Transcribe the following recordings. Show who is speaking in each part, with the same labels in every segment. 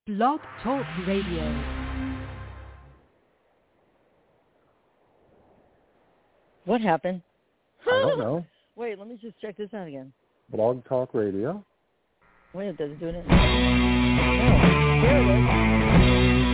Speaker 1: Blog Talk Radio.
Speaker 2: What happened?
Speaker 3: I don't know.
Speaker 2: Wait, let me just check this out again.
Speaker 3: Blog Talk Radio.
Speaker 2: Wait, does it do it? Oh, there it is.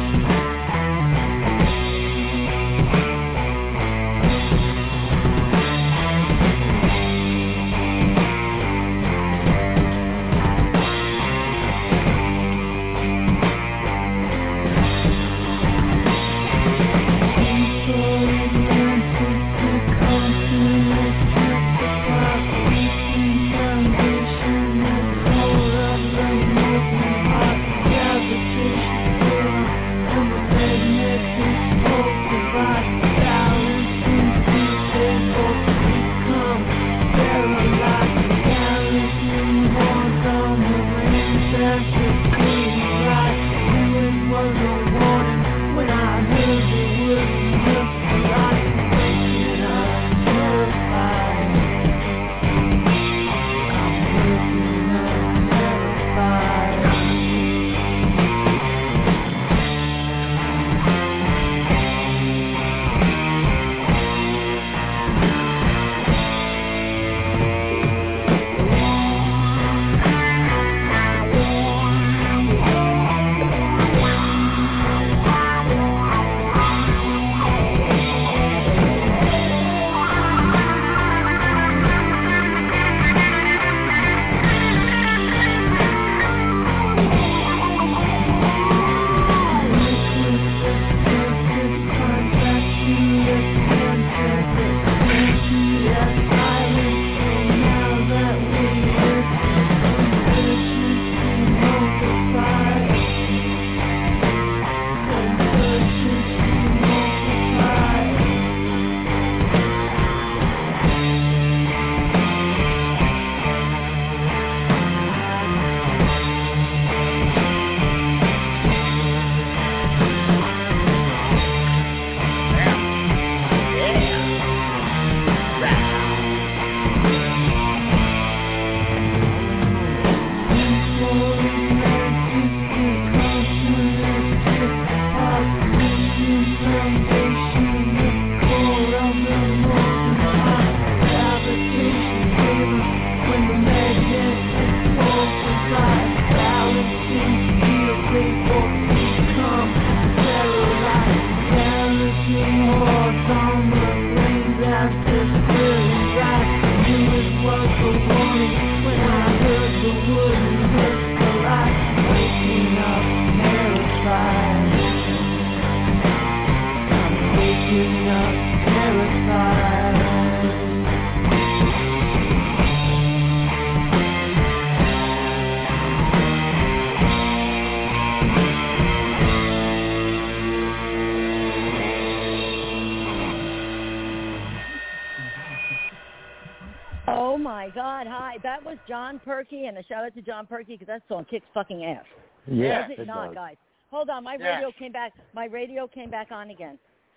Speaker 2: John Perky, and a shout out to John Perky because that song kicks fucking ass.
Speaker 3: Yeah,
Speaker 2: it not,
Speaker 3: does.
Speaker 2: Guys? Hold on, my radio came back. My radio came back on again.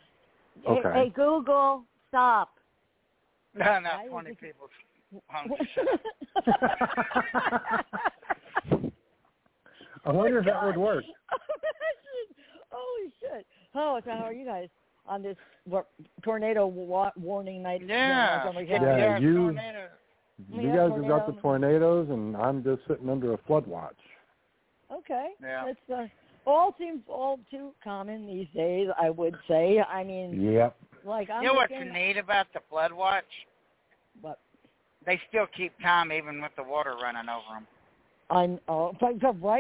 Speaker 3: Okay.
Speaker 2: Hey, Google, stop.
Speaker 4: No, not 20 people.
Speaker 3: I wonder if that would work.
Speaker 2: Holy shit! Oh, so how are you guys on this tornado warning night?
Speaker 4: Yeah,
Speaker 3: tornado. You guys have got the tornadoes, and I'm just sitting under a flood watch.
Speaker 2: Okay.
Speaker 4: Yeah.
Speaker 2: It's all seems all too common these days, I would say. I mean,
Speaker 3: yep.
Speaker 2: Like I'm
Speaker 4: you know what's neat about the flood watch?
Speaker 2: What?
Speaker 4: They still keep time even with the water running over them.
Speaker 2: I'm right.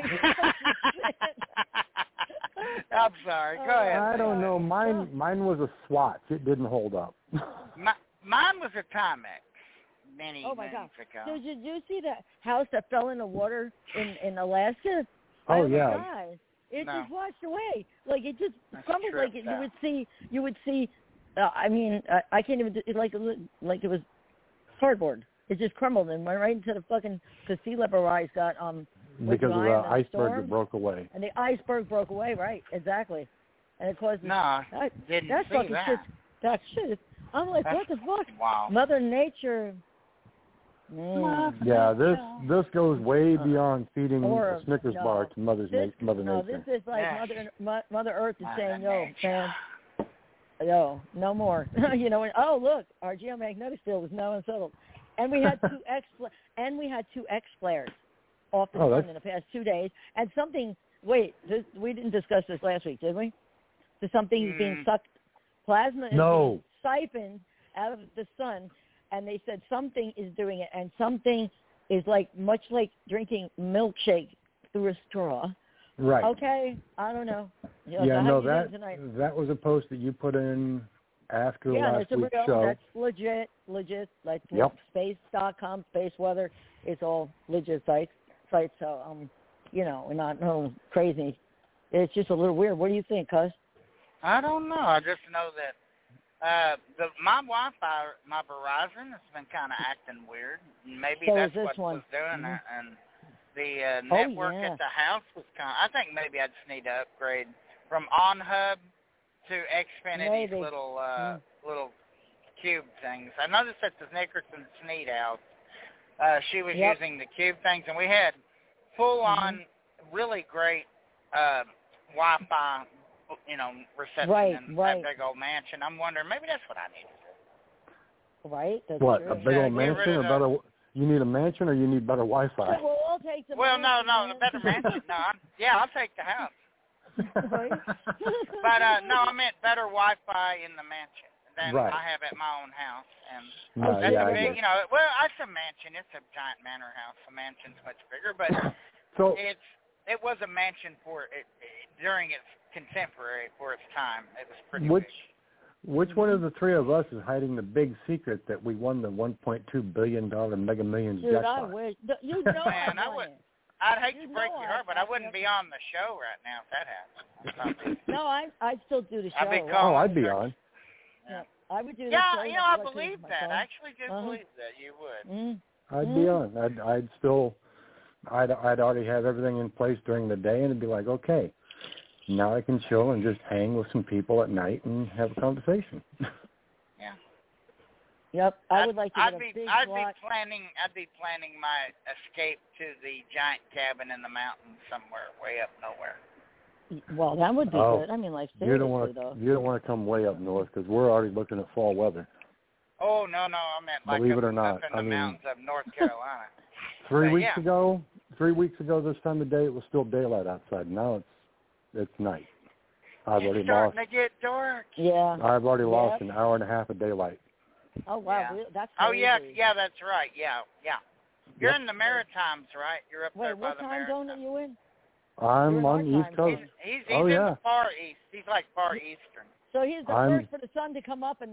Speaker 4: I'm sorry. Go ahead.
Speaker 3: I don't know. Mine was a Swatch. It didn't hold up.
Speaker 4: Mine was a Timex. Many
Speaker 2: God.
Speaker 4: ago.
Speaker 2: So did you see that house that fell in the water in Alaska?
Speaker 3: Oh yeah.
Speaker 2: God. It just washed away. Like it just crumbled. Like you would see. I mean, I can't even. Like it was cardboard. It just crumbled and went right into the sea level rise got
Speaker 3: because of the iceberg that broke away.
Speaker 2: And the iceberg broke away, right? Exactly. And it caused
Speaker 4: didn't
Speaker 2: that's
Speaker 4: see
Speaker 2: fucking
Speaker 4: that.
Speaker 2: shit. That shit. I'm like, what the fuck?
Speaker 4: Wow.
Speaker 2: Mother Nature
Speaker 3: Yeah, this goes way beyond feeding a Snickers bar to Mother Nature.
Speaker 2: No, this is like Mother Earth is saying, yo, man, yo, no more. You know, oh, look, our geomagnetic field is now unsettled. And we had two X flares off the sun in the past 2 days. And something, we didn't discuss this last week, did we? So something is being sucked, plasma is being siphoned out of the sun, and they said something is doing it, and something is like much like drinking milkshake through a straw.
Speaker 3: Right.
Speaker 2: Okay, I don't know.
Speaker 3: That was a post that you put in after last week's show.
Speaker 2: That's legit. Like space.com, space weather, it's all legit sites. So, you know, we're not crazy. It's just a little weird. What do you think, Cuz?
Speaker 4: I don't know. I just know that my Wi-Fi, my Verizon, has been kind of acting weird. Maybe that's what was doing it. And the network at the house was I think maybe I just need to upgrade from OnHub to Xfinity's little cube things. I noticed at the Nickerson Sneed house, she was using the cube things, and we had full-on, really great Wi-Fi, you know, reception in that big old mansion. I'm wondering, maybe that's what I need to do.
Speaker 2: Right? That's
Speaker 3: what,
Speaker 2: true.
Speaker 3: a big old mansion or better? You need a mansion or you need better Wi-Fi?
Speaker 2: We'll take the
Speaker 4: no, a better mansion. No, I'll take the house. But, no, I meant better Wi-Fi in the mansion than I have at my own house. And that's a big, you know, well, it's a mansion. It's a giant manor house. The mansion's much bigger, but it was a mansion during its contemporary for its time. It was pretty big.
Speaker 3: Which one of the three of us is hiding the big secret that we won the $1.2 billion Mega Millions jackpot?
Speaker 2: I wish. You know,
Speaker 4: man, I'd hate to break your heart, but I wouldn't be on the show right now if that happened.
Speaker 2: No, I'd still do the show.
Speaker 3: I'd be on.
Speaker 2: Yeah, I would do the
Speaker 4: Yeah,
Speaker 2: show.
Speaker 4: you know, I believe that. I actually do believe that you would.
Speaker 3: I'd be on. I'd already have everything in place during the day, and it'd be like, okay, now I can chill and just hang with some people at night and have a conversation.
Speaker 4: Yeah.
Speaker 2: Yep, I would like to
Speaker 4: I'd be planning my escape to the giant cabin in the mountains somewhere way up nowhere.
Speaker 2: Well, that would be good. I mean, like, seriously,
Speaker 3: you don't want to come way up north because we're already looking at fall weather.
Speaker 4: Oh, no, I meant like
Speaker 3: Believe it or not,
Speaker 4: up in the mountains of North Carolina.
Speaker 3: 3 weeks ago this time of day, it was still daylight outside. Now it's night.
Speaker 4: It's starting to get dark.
Speaker 2: Yeah.
Speaker 3: I've already lost an hour and a half of daylight.
Speaker 2: Oh, wow.
Speaker 4: Yeah.
Speaker 2: That's crazy.
Speaker 4: Oh, yeah, that's right. Yeah. You're in the Maritimes, right? You're up there by the Maritimes.
Speaker 2: What time zone are you in?
Speaker 3: I'm on the East Coast.
Speaker 4: He's in the far east. He's like far eastern.
Speaker 2: So he's the first for the sun to come up and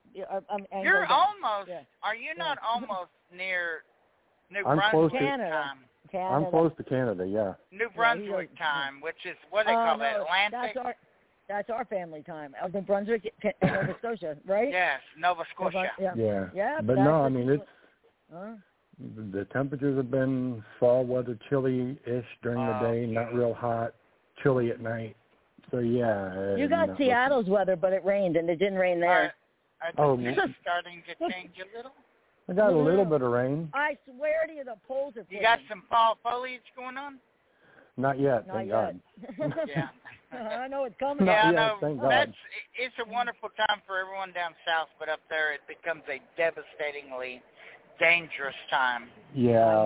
Speaker 4: you're almost. Yeah. Are you not almost near New Brunswick time?
Speaker 2: Canada.
Speaker 3: I'm close to Canada. Yeah.
Speaker 4: New Brunswick time, which is what they call it, Atlantic.
Speaker 2: That's our family time. New Brunswick and Nova Scotia, right?
Speaker 4: Yes, Nova Scotia.
Speaker 2: Yeah.
Speaker 3: But no, I mean it's. The temperatures have been fall weather, chilly-ish during the day, not real hot, chilly at night. So, yeah.
Speaker 2: You got Seattle's weather, but it rained, and it didn't rain there.
Speaker 4: Are things starting to change a little?
Speaker 3: I got a little bit of rain.
Speaker 2: I swear to you, the poles are
Speaker 4: You got some fall foliage going on?
Speaker 3: Not yet, thank God.
Speaker 4: Yeah.
Speaker 2: I know it's coming.
Speaker 3: Not yet, thank God.
Speaker 4: It's a wonderful time for everyone down south, but up there it becomes a devastatingly dangerous time.
Speaker 3: Yeah,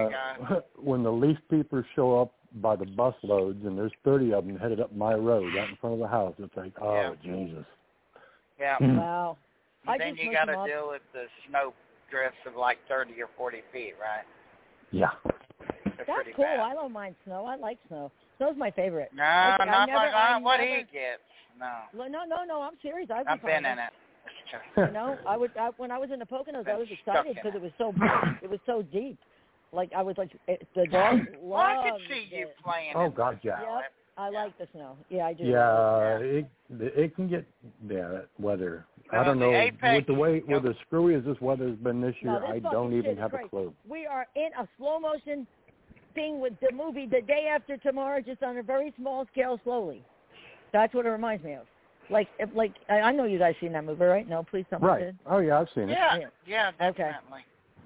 Speaker 3: when the leaf peepers show up by the bus loads, and there's 30 of them headed up my road right in front of the house, it's like, Jesus.
Speaker 4: Yeah.
Speaker 2: Wow.
Speaker 4: Then you got to deal with the snow drifts of like 30 or 40 feet, right?
Speaker 3: Yeah.
Speaker 2: That's cool.
Speaker 4: Bad.
Speaker 2: I don't mind snow. I like snow. Snow's my favorite.
Speaker 4: No, not what he gets. No.
Speaker 2: No. I'm serious.
Speaker 4: I've been in it.
Speaker 2: You know, when I was in the Poconos, I was excited because it was so deep. Like I was like the dog.
Speaker 4: Well, I could see you playing.
Speaker 3: Oh God, yeah.
Speaker 2: Yep, I like the snow. Yeah, I do.
Speaker 3: Yeah, it can get that weather. I don't know with the screwy as this weather's been this year. I don't even have a clue.
Speaker 2: We are in a slow motion thing with the movie The Day After Tomorrow, just on a very small scale, slowly. That's what it reminds me of. Like I know you guys seen that movie, right? No, please tell me.
Speaker 3: Right. Oh yeah, I've seen it.
Speaker 4: Yeah, definitely.
Speaker 2: Okay.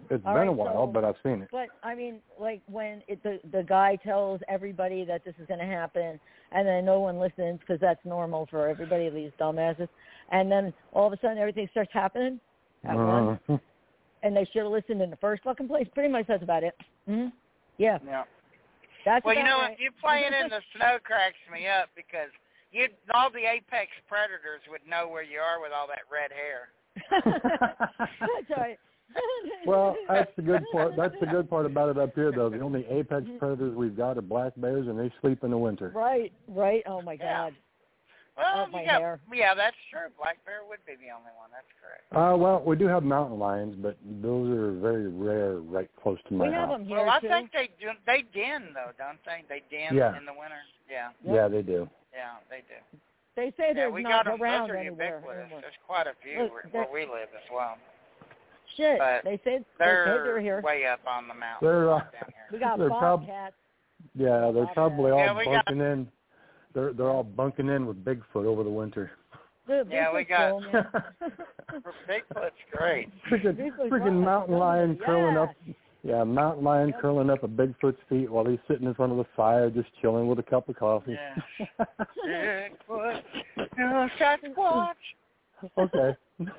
Speaker 3: It's been a while, but I've seen it.
Speaker 2: But I mean, like when the guy tells everybody that this is going to happen, and then no one listens because that's normal for everybody, these dumbasses, and then all of a sudden everything starts happening at once, and they should have listened in the first fucking place. Pretty much that's about it. Mm-hmm. Yeah.
Speaker 4: Yeah.
Speaker 2: That's
Speaker 4: well,
Speaker 2: about
Speaker 4: you know,
Speaker 2: right.
Speaker 4: if you playing in the snow cracks me up because all the apex predators would know where you are with all that red hair.
Speaker 2: That's right.
Speaker 3: Well, that's the good part. That's the good part about it up here, though. The only apex predators we've got are black bears, and they sleep in the winter.
Speaker 2: Right. Oh my God.
Speaker 4: Well,
Speaker 2: my hair.
Speaker 4: Yeah, that's true. Black bear would be the only one. That's correct.
Speaker 3: Well, we do have mountain lions, but those are very rare, right close to my house.
Speaker 2: We have them here
Speaker 4: Well, I
Speaker 2: too.
Speaker 4: think they do. They den though, don't they? They den in the winter. Yeah.
Speaker 3: Yeah, they do.
Speaker 4: Yeah, they do.
Speaker 2: They say there's
Speaker 4: we
Speaker 2: not
Speaker 4: got them.
Speaker 2: around
Speaker 4: Those are
Speaker 2: anywhere.
Speaker 4: ubiquitous. There's quite a few where we live as well.
Speaker 2: Shit,
Speaker 4: but
Speaker 2: they said
Speaker 4: they're
Speaker 2: here.
Speaker 4: Way up on the mountain.
Speaker 3: They're
Speaker 4: down here.
Speaker 2: We got bobcats.
Speaker 3: Yeah, they're probably all bunking
Speaker 4: got...
Speaker 3: in. They're all bunking in with Bigfoot over the winter.
Speaker 2: Dude,
Speaker 4: we got Bigfoot's great.
Speaker 3: Freaking mountain lion curling up. Yeah, mountain lion curling up at Bigfoot's feet while he's sitting in front of the fire, just chilling with a cup of coffee.
Speaker 4: Yeah. Bigfoot, no Sasquatch.
Speaker 3: Okay.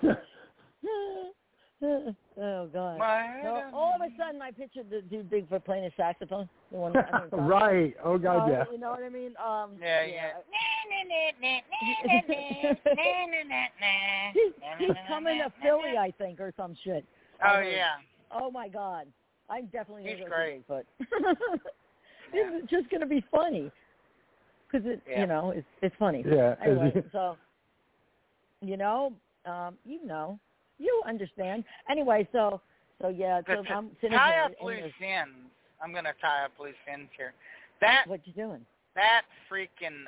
Speaker 2: Oh God! So all of a sudden, I pictured the dude Bigfoot playing his saxophone. The one,
Speaker 3: right? Oh God, yeah.
Speaker 2: You know what I mean? He's coming to Philly, I think, or some shit.
Speaker 4: Oh yeah.
Speaker 2: Oh my God! I'm definitely gonna go
Speaker 4: great.
Speaker 2: to Bigfoot. It's just gonna be funny because you know, it's funny.
Speaker 3: Yeah.
Speaker 2: Anyway, so you understand. Anyway, so yeah. So I'm sitting
Speaker 4: tie
Speaker 2: here
Speaker 4: up loose ends. I'm going to tie up loose ends here. That
Speaker 2: what you doing?
Speaker 4: That freaking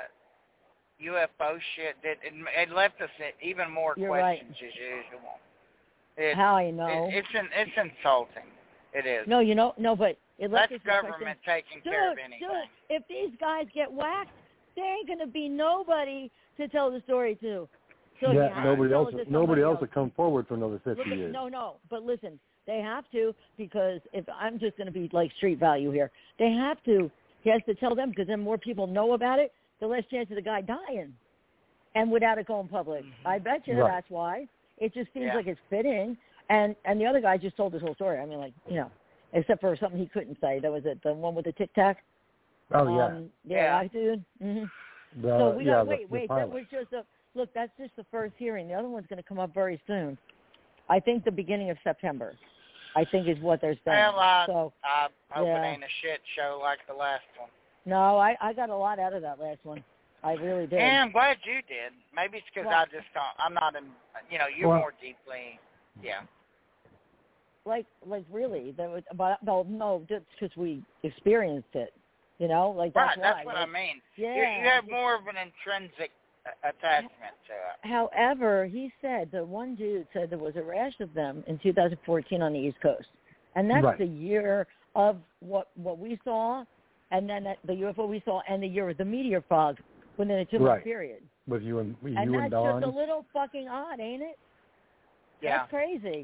Speaker 4: UFO shit. It left us even more questions as usual.
Speaker 2: How I know?
Speaker 4: It's insulting. It is.
Speaker 2: No, but it left us
Speaker 4: government taking care of anything.
Speaker 2: Dude, if these guys get whacked, there ain't going to be nobody to tell the story to. So
Speaker 3: nobody else will come forward for another 50 years.
Speaker 2: No, but listen, they have to, because if I'm just going to be like street value here, they have to. He has to tell them, because then more people know about it, the less chance of the guy dying, and without it going public. Mm-hmm. I bet you that's why. It just seems like it's fitting, and the other guy just told his whole story. I mean, like, except for something he couldn't say. That was it, the one with the Tic Tac.
Speaker 3: Oh
Speaker 2: yeah, dude. Mm-hmm. So we got wait. That was just Look, that's just the first hearing. The other one's going to come up very soon. I think the beginning of September, I think, is what they're saying.
Speaker 4: Well, I hope it ain't a shit show like the last one.
Speaker 2: No, I got a lot out of that last one. I really did.
Speaker 4: Yeah, I'm glad you did. Maybe it's because I just don't. I'm not in. You're more deeply. Yeah.
Speaker 2: Like really, no, just because we experienced it. Like that's why.
Speaker 4: That's what I mean.
Speaker 2: Yeah.
Speaker 4: You have more of an intrinsic attachment to it.
Speaker 2: However, he said, the one dude said there was a rash of them in 2014 on the East Coast, and that's the year of what we saw, and then the UFO we saw, and the year of the meteor fog within a 2-month period.
Speaker 3: With you and
Speaker 2: that's
Speaker 3: Dawn.
Speaker 2: just a little fucking odd, ain't it?
Speaker 4: Yeah.
Speaker 2: That's crazy.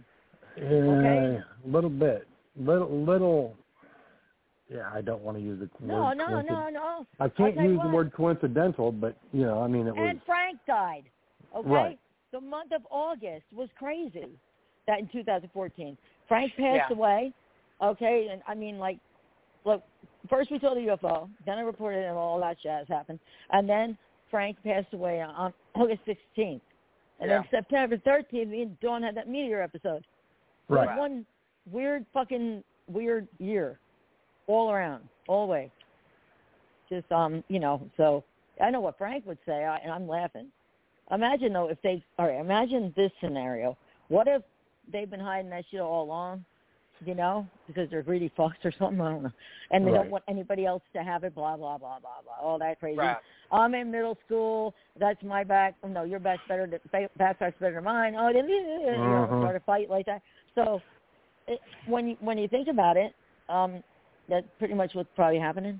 Speaker 3: A little bit, little. Yeah, I don't want to use the word.
Speaker 2: No.
Speaker 3: I can't use the word coincidental, but it was.
Speaker 2: And Frank died. Okay,
Speaker 3: right.
Speaker 2: The month of August was crazy. That in 2014, Frank passed away. Okay, and I mean, like, look, first we saw the UFO, then I reported and all that jazz happened, and then Frank passed away on August 16th, and then September 13th, me and Dawn had that meteor episode. It was one weird year. All around, all the way. Just, so I know what Frank would say, and I'm laughing. Imagine, though, imagine this scenario. What if they've been hiding that shit all along, because they're greedy fucks or something, I don't know. And they don't want anybody else to have it, blah, blah, blah, blah, blah, all that crazy.
Speaker 4: Right.
Speaker 2: I'm in middle school, that's my back. Oh, no, your back's better than mine. Oh, start a fight like that. So when you think about it, that's pretty much what's probably happening.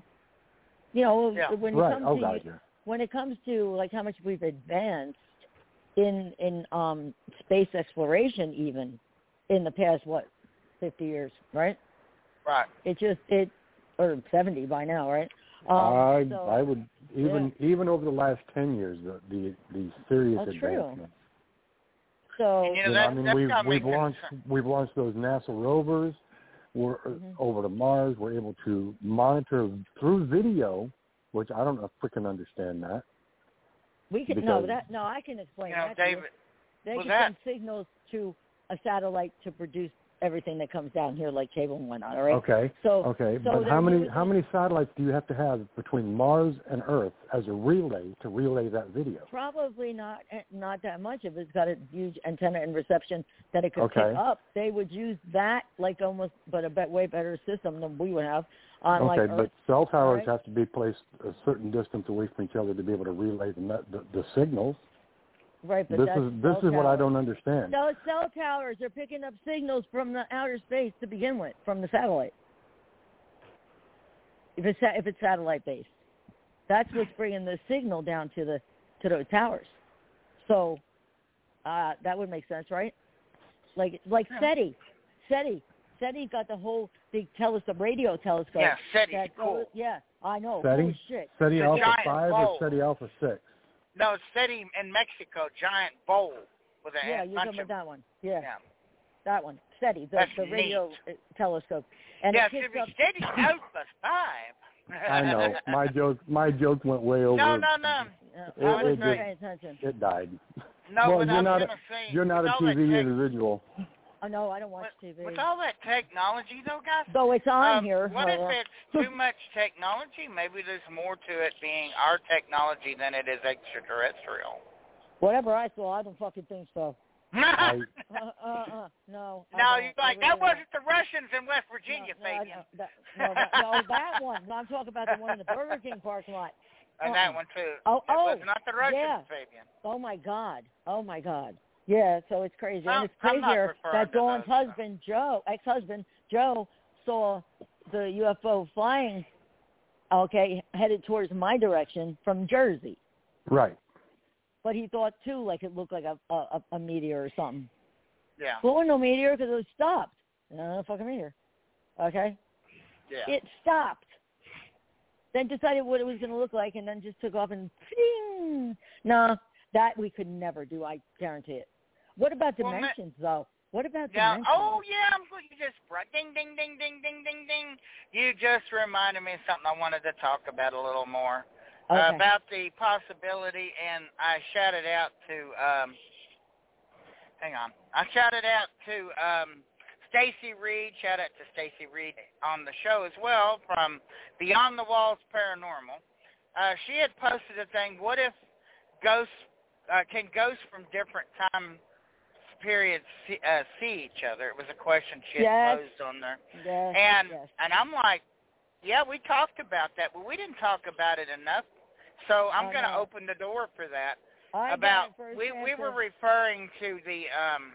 Speaker 2: When it comes to like how much we've advanced in space exploration, even in the past 50 years, right?
Speaker 4: Right.
Speaker 2: Or 70 by now, right?
Speaker 3: I would even over the last 10 years, the serious advancement.
Speaker 2: So
Speaker 3: we've launched those NASA rovers. We're over to Mars. We're able to monitor through video, which I don't freaking understand that.
Speaker 2: We can I can explain that.
Speaker 4: David,
Speaker 2: they can send signals to a satellite to produce everything that comes down here, like cable and whatnot. All right.
Speaker 3: Okay.
Speaker 2: So
Speaker 3: but how many satellites do you have to have between Mars and Earth as a relay to relay that video?
Speaker 2: Probably not that much. If it's got a huge antenna and reception that it could pick up, they would use that but a way better system than we would have on Earth.
Speaker 3: But cell towers have to be placed a certain distance away from each other to be able to relay the signals.
Speaker 2: Right, but
Speaker 3: this is what I don't understand.
Speaker 2: Cell towers are picking up signals from the outer space to begin with, from the satellite. If it's satellite based, that's what's bringing the signal down to those towers. So that would make sense, right? Like SETI. SETI got the whole big radio telescope.
Speaker 4: Yeah, SETI.
Speaker 2: Cool. Yeah, I know.
Speaker 3: SETI?
Speaker 2: Holy shit.
Speaker 3: SETI Alpha 5 or SETI Alpha 6?
Speaker 4: No, it's SETI in Mexico, giant bowl with a
Speaker 2: bunch you're talking about that one. Yeah. That one. SETI, the radio telescope. And
Speaker 4: it should be SETI Alpha 5.
Speaker 3: I know. My joke went way over.
Speaker 4: No.
Speaker 2: I wasn't paying attention.
Speaker 3: It died.
Speaker 4: No,
Speaker 3: well, you're not a TV individual.
Speaker 2: Oh, no, I don't watch TV.
Speaker 4: With all that technology, though, guys.
Speaker 2: So it's on here.
Speaker 4: What if it's too much technology? Maybe there's more to it being our technology than it is extraterrestrial.
Speaker 2: Whatever I saw, I don't fucking think so. No.
Speaker 4: No, you're like, that wasn't the Russians in West Virginia, Fabian.
Speaker 2: That one. No, I'm talking about the one in the Burger King parking lot.
Speaker 4: And that one, too.
Speaker 2: It was
Speaker 4: not the Russians, Fabian.
Speaker 2: Oh, my God. Yeah, so it's crazy. And it's crazier that Dawn's ex-husband, Joe, saw the UFO flying, headed towards my direction from Jersey.
Speaker 3: Right.
Speaker 2: But he thought, too, like it looked like a meteor or something.
Speaker 4: Yeah.
Speaker 2: Well, it wasn't no meteor because it stopped. No fucking meteor. Okay?
Speaker 4: Yeah.
Speaker 2: It stopped. Then decided what it was going to look like and then just took off and ping. No, that we could never do, I guarantee it. What about dimensions, though? What about dimensions?
Speaker 4: Oh, yeah, I'm good. You just ding, ding, ding, ding, ding, ding, ding. You just reminded me of something I wanted to talk about a little more.
Speaker 2: Okay.
Speaker 4: About the possibility, and I shouted out to, I shouted out to Stacy Reed, shout out to Stacy Reed on the show as well from Beyond the Walls Paranormal. She had posted a thing, what if can ghosts from different time periods see each other? It was a question she had posed on there.
Speaker 2: Yes.
Speaker 4: And I'm like, yeah, we talked about that, but we didn't talk about it enough. So I'm going to open the door for that. We were referring to the,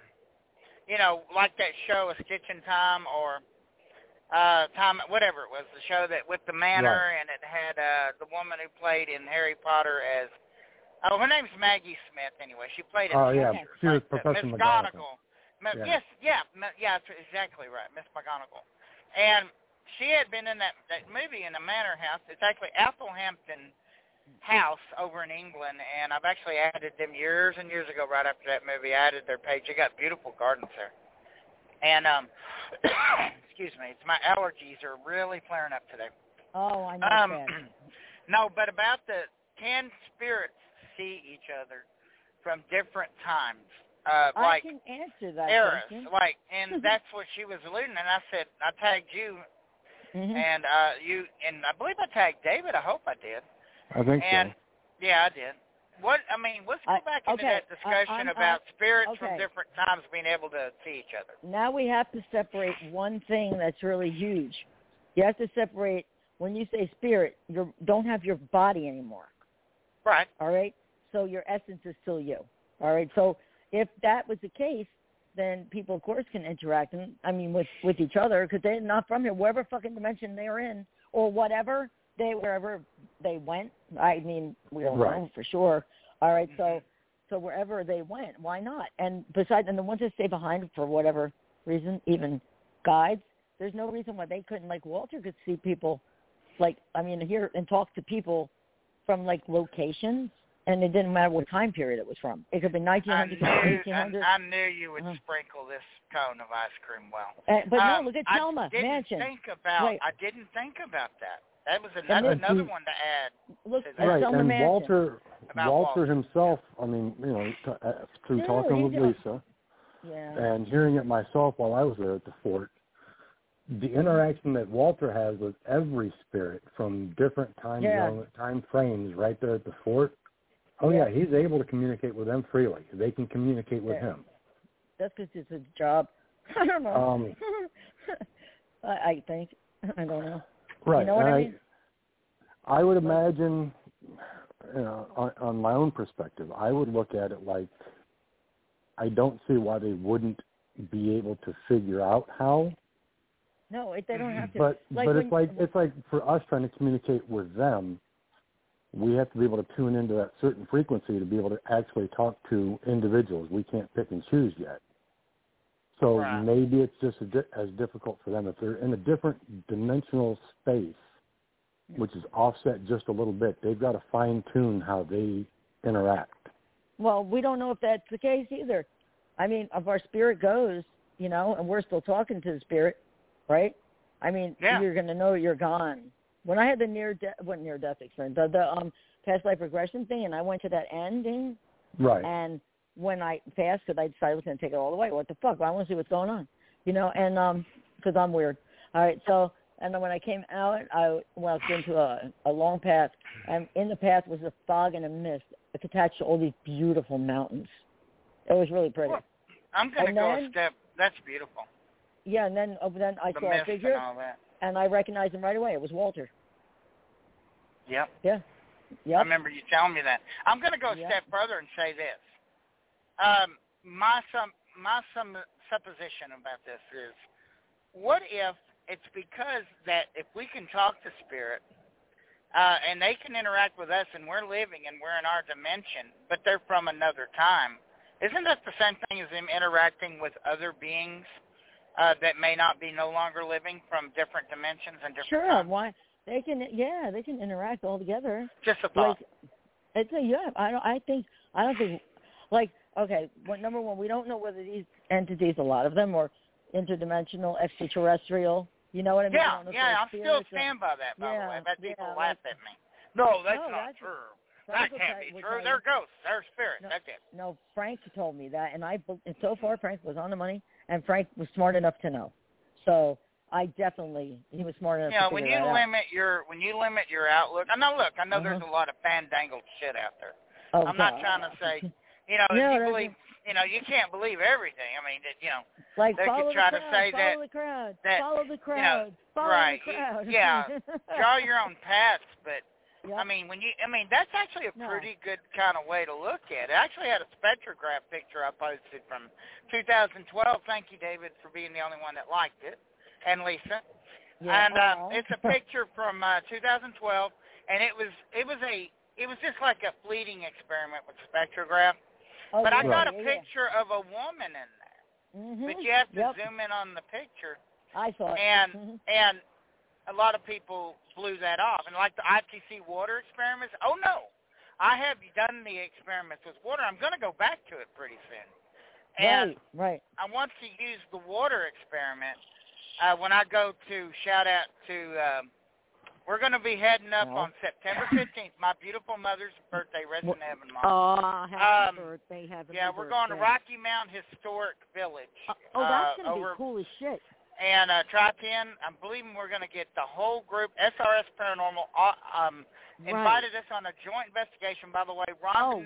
Speaker 4: like that show, A Stitch in Time or Time, whatever it was, the show that with the manor, and it had the woman who played in Harry Potter as, her name's Maggie Smith anyway. She played in
Speaker 3: she was Professor McGonagall.
Speaker 4: Yes, that's exactly right, Miss McGonagall. And she had been in that movie in the Manor House. It's actually Athelhampton House over in England, and I've actually added them years and years ago right after that movie. I added their page. They got beautiful gardens there. And, excuse me, my allergies are really flaring up today.
Speaker 2: Oh, I know that.
Speaker 4: No, but about can spirits see each other from different times?
Speaker 2: I can answer that
Speaker 4: eras,
Speaker 2: question.
Speaker 4: And that's what she was alluding. And I said, I tagged you, and you, and I believe I tagged David. I hope I did.
Speaker 3: I think so.
Speaker 4: Yeah, I did. Let's go back into that discussion about spirits from different times being able to see each other.
Speaker 2: Now we have to separate one thing that's really huge. You have to separate, when you say spirit, you don't have your body anymore.
Speaker 4: Right.
Speaker 2: All right? So your essence is still you. All right? So if that was the case, then people, of course, can interact, with each other because they're not from here, wherever fucking dimension they're in or whatever, wherever they went. We don't know for sure. All right? So wherever they went, why not? And besides, and the ones that stay behind for whatever reason, even guides. There's no reason why they couldn't, like Walter could see people, hear and talk to people from, locations, and it didn't matter what time period it was from. It could be 1900 to 1800.
Speaker 4: I knew you would sprinkle this cone of ice cream well.
Speaker 2: But no, look at Selma Mansion.
Speaker 4: I didn't think about that. That was another one to add.
Speaker 2: Look
Speaker 4: at
Speaker 3: right,
Speaker 2: Selma
Speaker 3: and
Speaker 2: Mansion.
Speaker 3: Walter himself, through talking with Lisa and hearing it myself while I was there at the fort, the interaction that Walter has with every spirit from different time frames right there at the fort, he's able to communicate with them freely. They can communicate with him.
Speaker 2: That's because it's his job. I don't know. I think. I don't know.
Speaker 3: Right.
Speaker 2: You know what I mean?
Speaker 3: I would imagine, on my own perspective, I would look at it like I don't see why they wouldn't be able to figure out how.
Speaker 2: No, they don't have to.
Speaker 3: But it's like for us trying to communicate with them, we have to be able to tune into that certain frequency to be able to actually talk to individuals. We can't pick and choose yet. So maybe it's just as difficult for them if they're in a different dimensional space, which is offset just a little bit. They've got to fine-tune how they interact.
Speaker 2: Well, we don't know if that's the case either. I mean, if our spirit goes, and we're still talking to the spirit, right? I mean, you're going to know you're gone. When I had the near-death experience, the past life regression thing, and I went to that ending,
Speaker 3: right?
Speaker 2: And when I passed, because I decided I was going to take it all the way. What the fuck? I want to see what's going on, and because I'm weird. All right, so, and then when I came out, I walked into a long path, and in the path was a fog and a mist attached to all these beautiful mountains. It was really pretty.
Speaker 4: Well, I'm going to go a step. That's beautiful.
Speaker 2: Yeah, and then I saw a figure, and I recognized him right away. It was Walter.
Speaker 4: Yep.
Speaker 2: Yeah. Yep.
Speaker 4: I remember you telling me that. I'm going to go a step further and say this. My supposition about this is, what if it's because that if we can talk to spirit, and they can interact with us, and we're living and we're in our dimension, but they're from another time, isn't that the same thing as them interacting with other beings that may not be no longer living from different dimensions and different times?
Speaker 2: Why they can interact all together.
Speaker 4: Just a thought.
Speaker 2: I don't think okay, number one, we don't know whether these entities, a lot of them, are interdimensional, extraterrestrial. You know what I mean?
Speaker 4: I still stand by that, by the way. But people laugh at me. No, that's not true. That can't be true. They're ghosts. They're spirits. That's it.
Speaker 2: No, Frank told me that, and so far Frank was on the money, and Frank was smart enough to know. So he was smart enough to figure that out.
Speaker 4: When you limit your outlook, I know there's a lot of fandangled shit out there.
Speaker 2: Oh,
Speaker 4: I'm not trying to say, if you believe, you can't believe everything. I mean,
Speaker 2: like
Speaker 4: they could try to say that
Speaker 2: follow the crowd,
Speaker 4: right?
Speaker 2: The crowd.
Speaker 4: Yeah, draw your own paths, but. Yep. I mean, that's actually a pretty good kind of way to look at it. I actually had a spectrograph picture I posted from 2012. Thank you, David, for being the only one that liked it, and Lisa. Yeah. And it's a picture from 2012, and it was just like a fleeting experiment with spectrograph. But I got a picture of a woman in there. Mm-hmm. But you have to zoom in on the picture.
Speaker 2: I saw it.
Speaker 4: And a lot of people blew that off. And like the ITC water experiments, oh, no. I have done the experiments with water. I'm going to go back to it pretty soon. And
Speaker 2: right.
Speaker 4: I want to use the water experiment when I go to shout out to we're going to be heading up on September 15th, my beautiful mother's birthday, rest in heaven, Mom.
Speaker 2: Oh, happy birthday,
Speaker 4: we're going to Rocky Mount Historic Village.
Speaker 2: That's going to be cool as shit.
Speaker 4: And Tri-10, I'm believing we're going to get the whole group. SRS Paranormal invited us on a joint investigation. By the way, Rhonda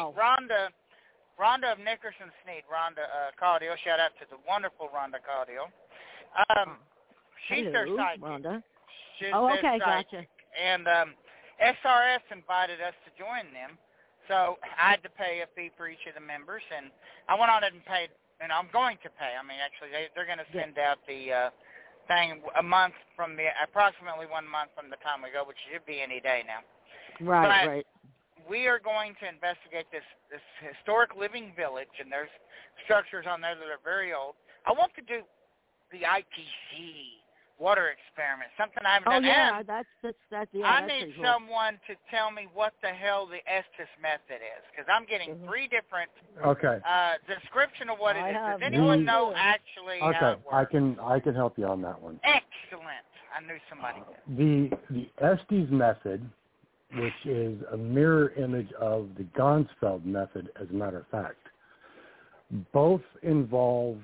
Speaker 4: of Nickerson Sneed, Rhonda Caudill, shout out to the wonderful Rhonda Caudill. She's their sidekick.
Speaker 2: Rhonda.
Speaker 4: She's their
Speaker 2: gotcha.
Speaker 4: And SRS invited us to join them, so I had to pay a fee for each of the members, and I went on and paid. And I'm going to pay. I mean, actually, they're going to send out the thing approximately 1 month from the time we go, which should be any day now.
Speaker 2: Right.
Speaker 4: We are going to investigate this historic living village, and there's structures on there that are very old. I want to do the ITC water experiment, something I haven't done.
Speaker 2: Yeah, that's
Speaker 4: I need someone to tell me what the hell the Estes method is, because I'm getting 3 different description of what it is. Does anyone know actually how it works?
Speaker 3: I can help you on that one.
Speaker 4: Excellent. I knew somebody did.
Speaker 3: The Estes method, which is a mirror image of the Gonsfeld method, as a matter of fact, both involve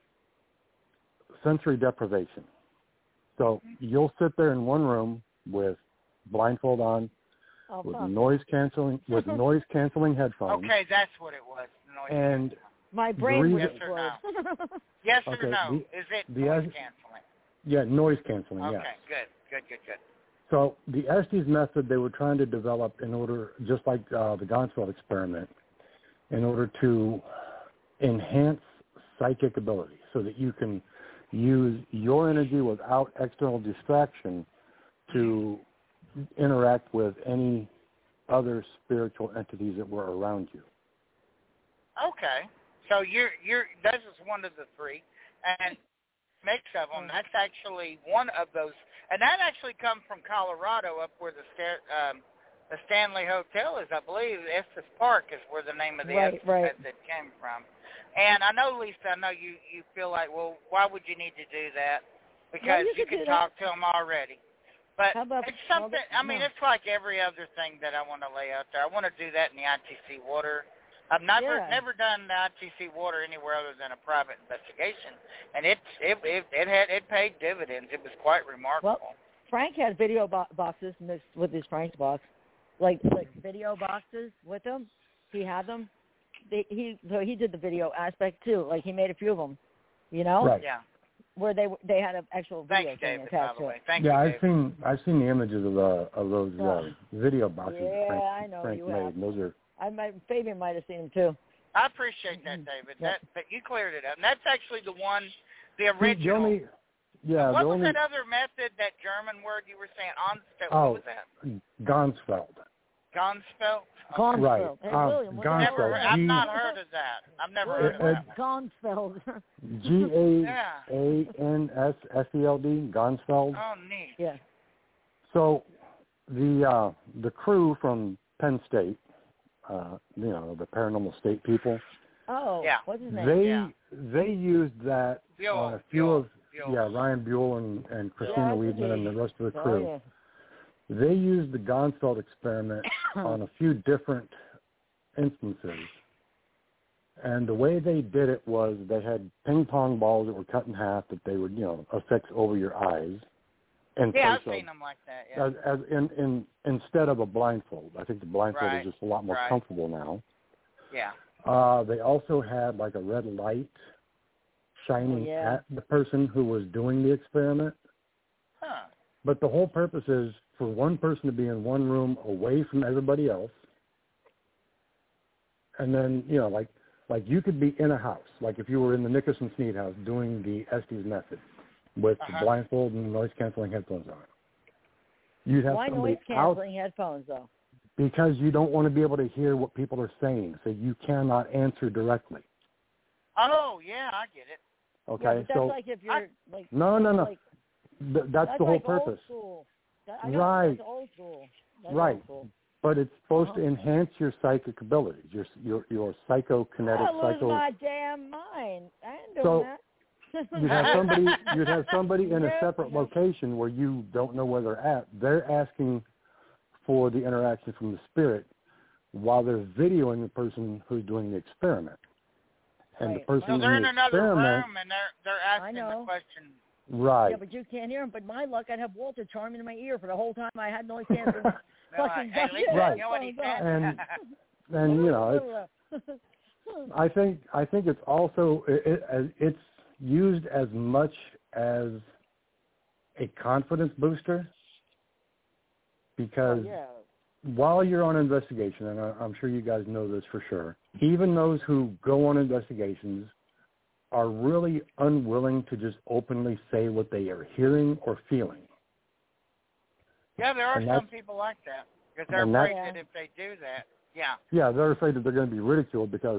Speaker 3: sensory deprivation. So you'll sit there in one room with blindfold on, with noise canceling headphones.
Speaker 4: Okay, that's what it was.
Speaker 3: And
Speaker 2: my brain was
Speaker 4: yes or no? Yes or no? Is it noise canceling?
Speaker 3: Yeah, noise canceling.
Speaker 4: Okay,
Speaker 3: yes.
Speaker 4: Good.
Speaker 3: So the Estes method they were trying to develop in order, just like the Gonsfeld experiment, in order to enhance psychic ability, so that you can use your energy without external distraction to interact with any other spiritual entities that were around you.
Speaker 4: Okay, so you're this is one of the 3, and mix of them. That's actually one of those, and that actually comes from Colorado, up where the Stanley Hotel is, I believe. Estes Park is where the name of the Estes method came from. And I know, Lisa, you feel like, well, why would you need to do that? Because you can talk to them already. But it's something, it's like every other thing that I want to lay out there. I want to do that in the ITC water. I've never done the ITC water anywhere other than a private investigation, and it paid dividends. It was quite remarkable.
Speaker 2: Well, Frank had video boxes mixed with his Frank's box, like video boxes with him. He had them. He did the video aspect too. Like he made a few of them,
Speaker 3: Right.
Speaker 4: Yeah.
Speaker 2: Where they had an actual video thing attached to it.
Speaker 4: Thank you, David.
Speaker 3: I've seen the images of those video boxes.
Speaker 2: Yeah, I know
Speaker 3: Frank
Speaker 2: you
Speaker 3: made.
Speaker 2: have.
Speaker 3: Those are.
Speaker 2: Fabian might have seen them too.
Speaker 4: I appreciate that, David. That you cleared it up. And that's actually the one, the original. What was that other method? That German word you were saying? What was that?
Speaker 3: Gonsfeld.
Speaker 4: Gonsfeld?
Speaker 3: Right.
Speaker 2: Gonsfeld.
Speaker 4: I've not heard of that. I've never heard of that.
Speaker 2: Gonsfeld.
Speaker 3: Gansfeld. Gonsfeld.
Speaker 4: Oh, neat.
Speaker 2: Yeah.
Speaker 3: So the crew from Penn State, the paranormal state people.
Speaker 2: Oh, yeah. What's his name?
Speaker 3: They used that on a few of Ryan Buell and Christina Weidman and the rest of the crew.
Speaker 2: Yeah.
Speaker 3: They used the Gonsfeld experiment on a few different instances. And the way they did it was they had ping pong balls that were cut in half that they would, affix over your eyes. And
Speaker 4: I've seen them like that. Yeah.
Speaker 3: As instead of a blindfold. I think the blindfold is just a lot more comfortable now.
Speaker 4: Yeah.
Speaker 3: They also had like a red light shining at the person who was doing the experiment.
Speaker 4: Huh.
Speaker 3: But the whole purpose is for one person to be in one room away from everybody else. And then, like you could be in a house, like if you were in the Nickerson Sneed house doing the Estes method with the blindfold and noise-canceling headphones on. You'd have
Speaker 2: Why noise-canceling headphones, though?
Speaker 3: Because you don't want to be able to hear what people are saying, so you cannot answer directly.
Speaker 4: Oh, yeah, I get it.
Speaker 3: Okay,
Speaker 2: that's like if you're
Speaker 3: No.
Speaker 2: Like,
Speaker 3: that's the whole purpose.
Speaker 2: Old school.
Speaker 3: Right.
Speaker 2: That's old school.
Speaker 3: Right. But it's supposed to enhance your psychic abilities, your psychokinetic.
Speaker 2: I lose my damn mind. I ain't doing that.
Speaker 3: You'd have somebody in a separate location where you don't know where they're at. They're asking for the interaction from the spirit while they're videoing the person who's doing the experiment. And the person
Speaker 4: they're
Speaker 3: in the
Speaker 4: another
Speaker 3: experiment,
Speaker 4: room and they're asking the question.
Speaker 3: Right.
Speaker 2: Yeah, but you can't hear him. But my luck, I'd have Walter charming in my ear for the whole time I had noise canceling.
Speaker 4: Right.
Speaker 3: Right.
Speaker 4: You know what he said?
Speaker 3: And it's. I think it's also it's used as much as a confidence booster because while you're on investigation, and I'm sure you guys know this for sure, even those who go on investigations are really unwilling to just openly say what they are hearing or feeling.
Speaker 4: Yeah, there are some people like that because they're afraid that if they do that,
Speaker 3: they're afraid that they're going to be ridiculed because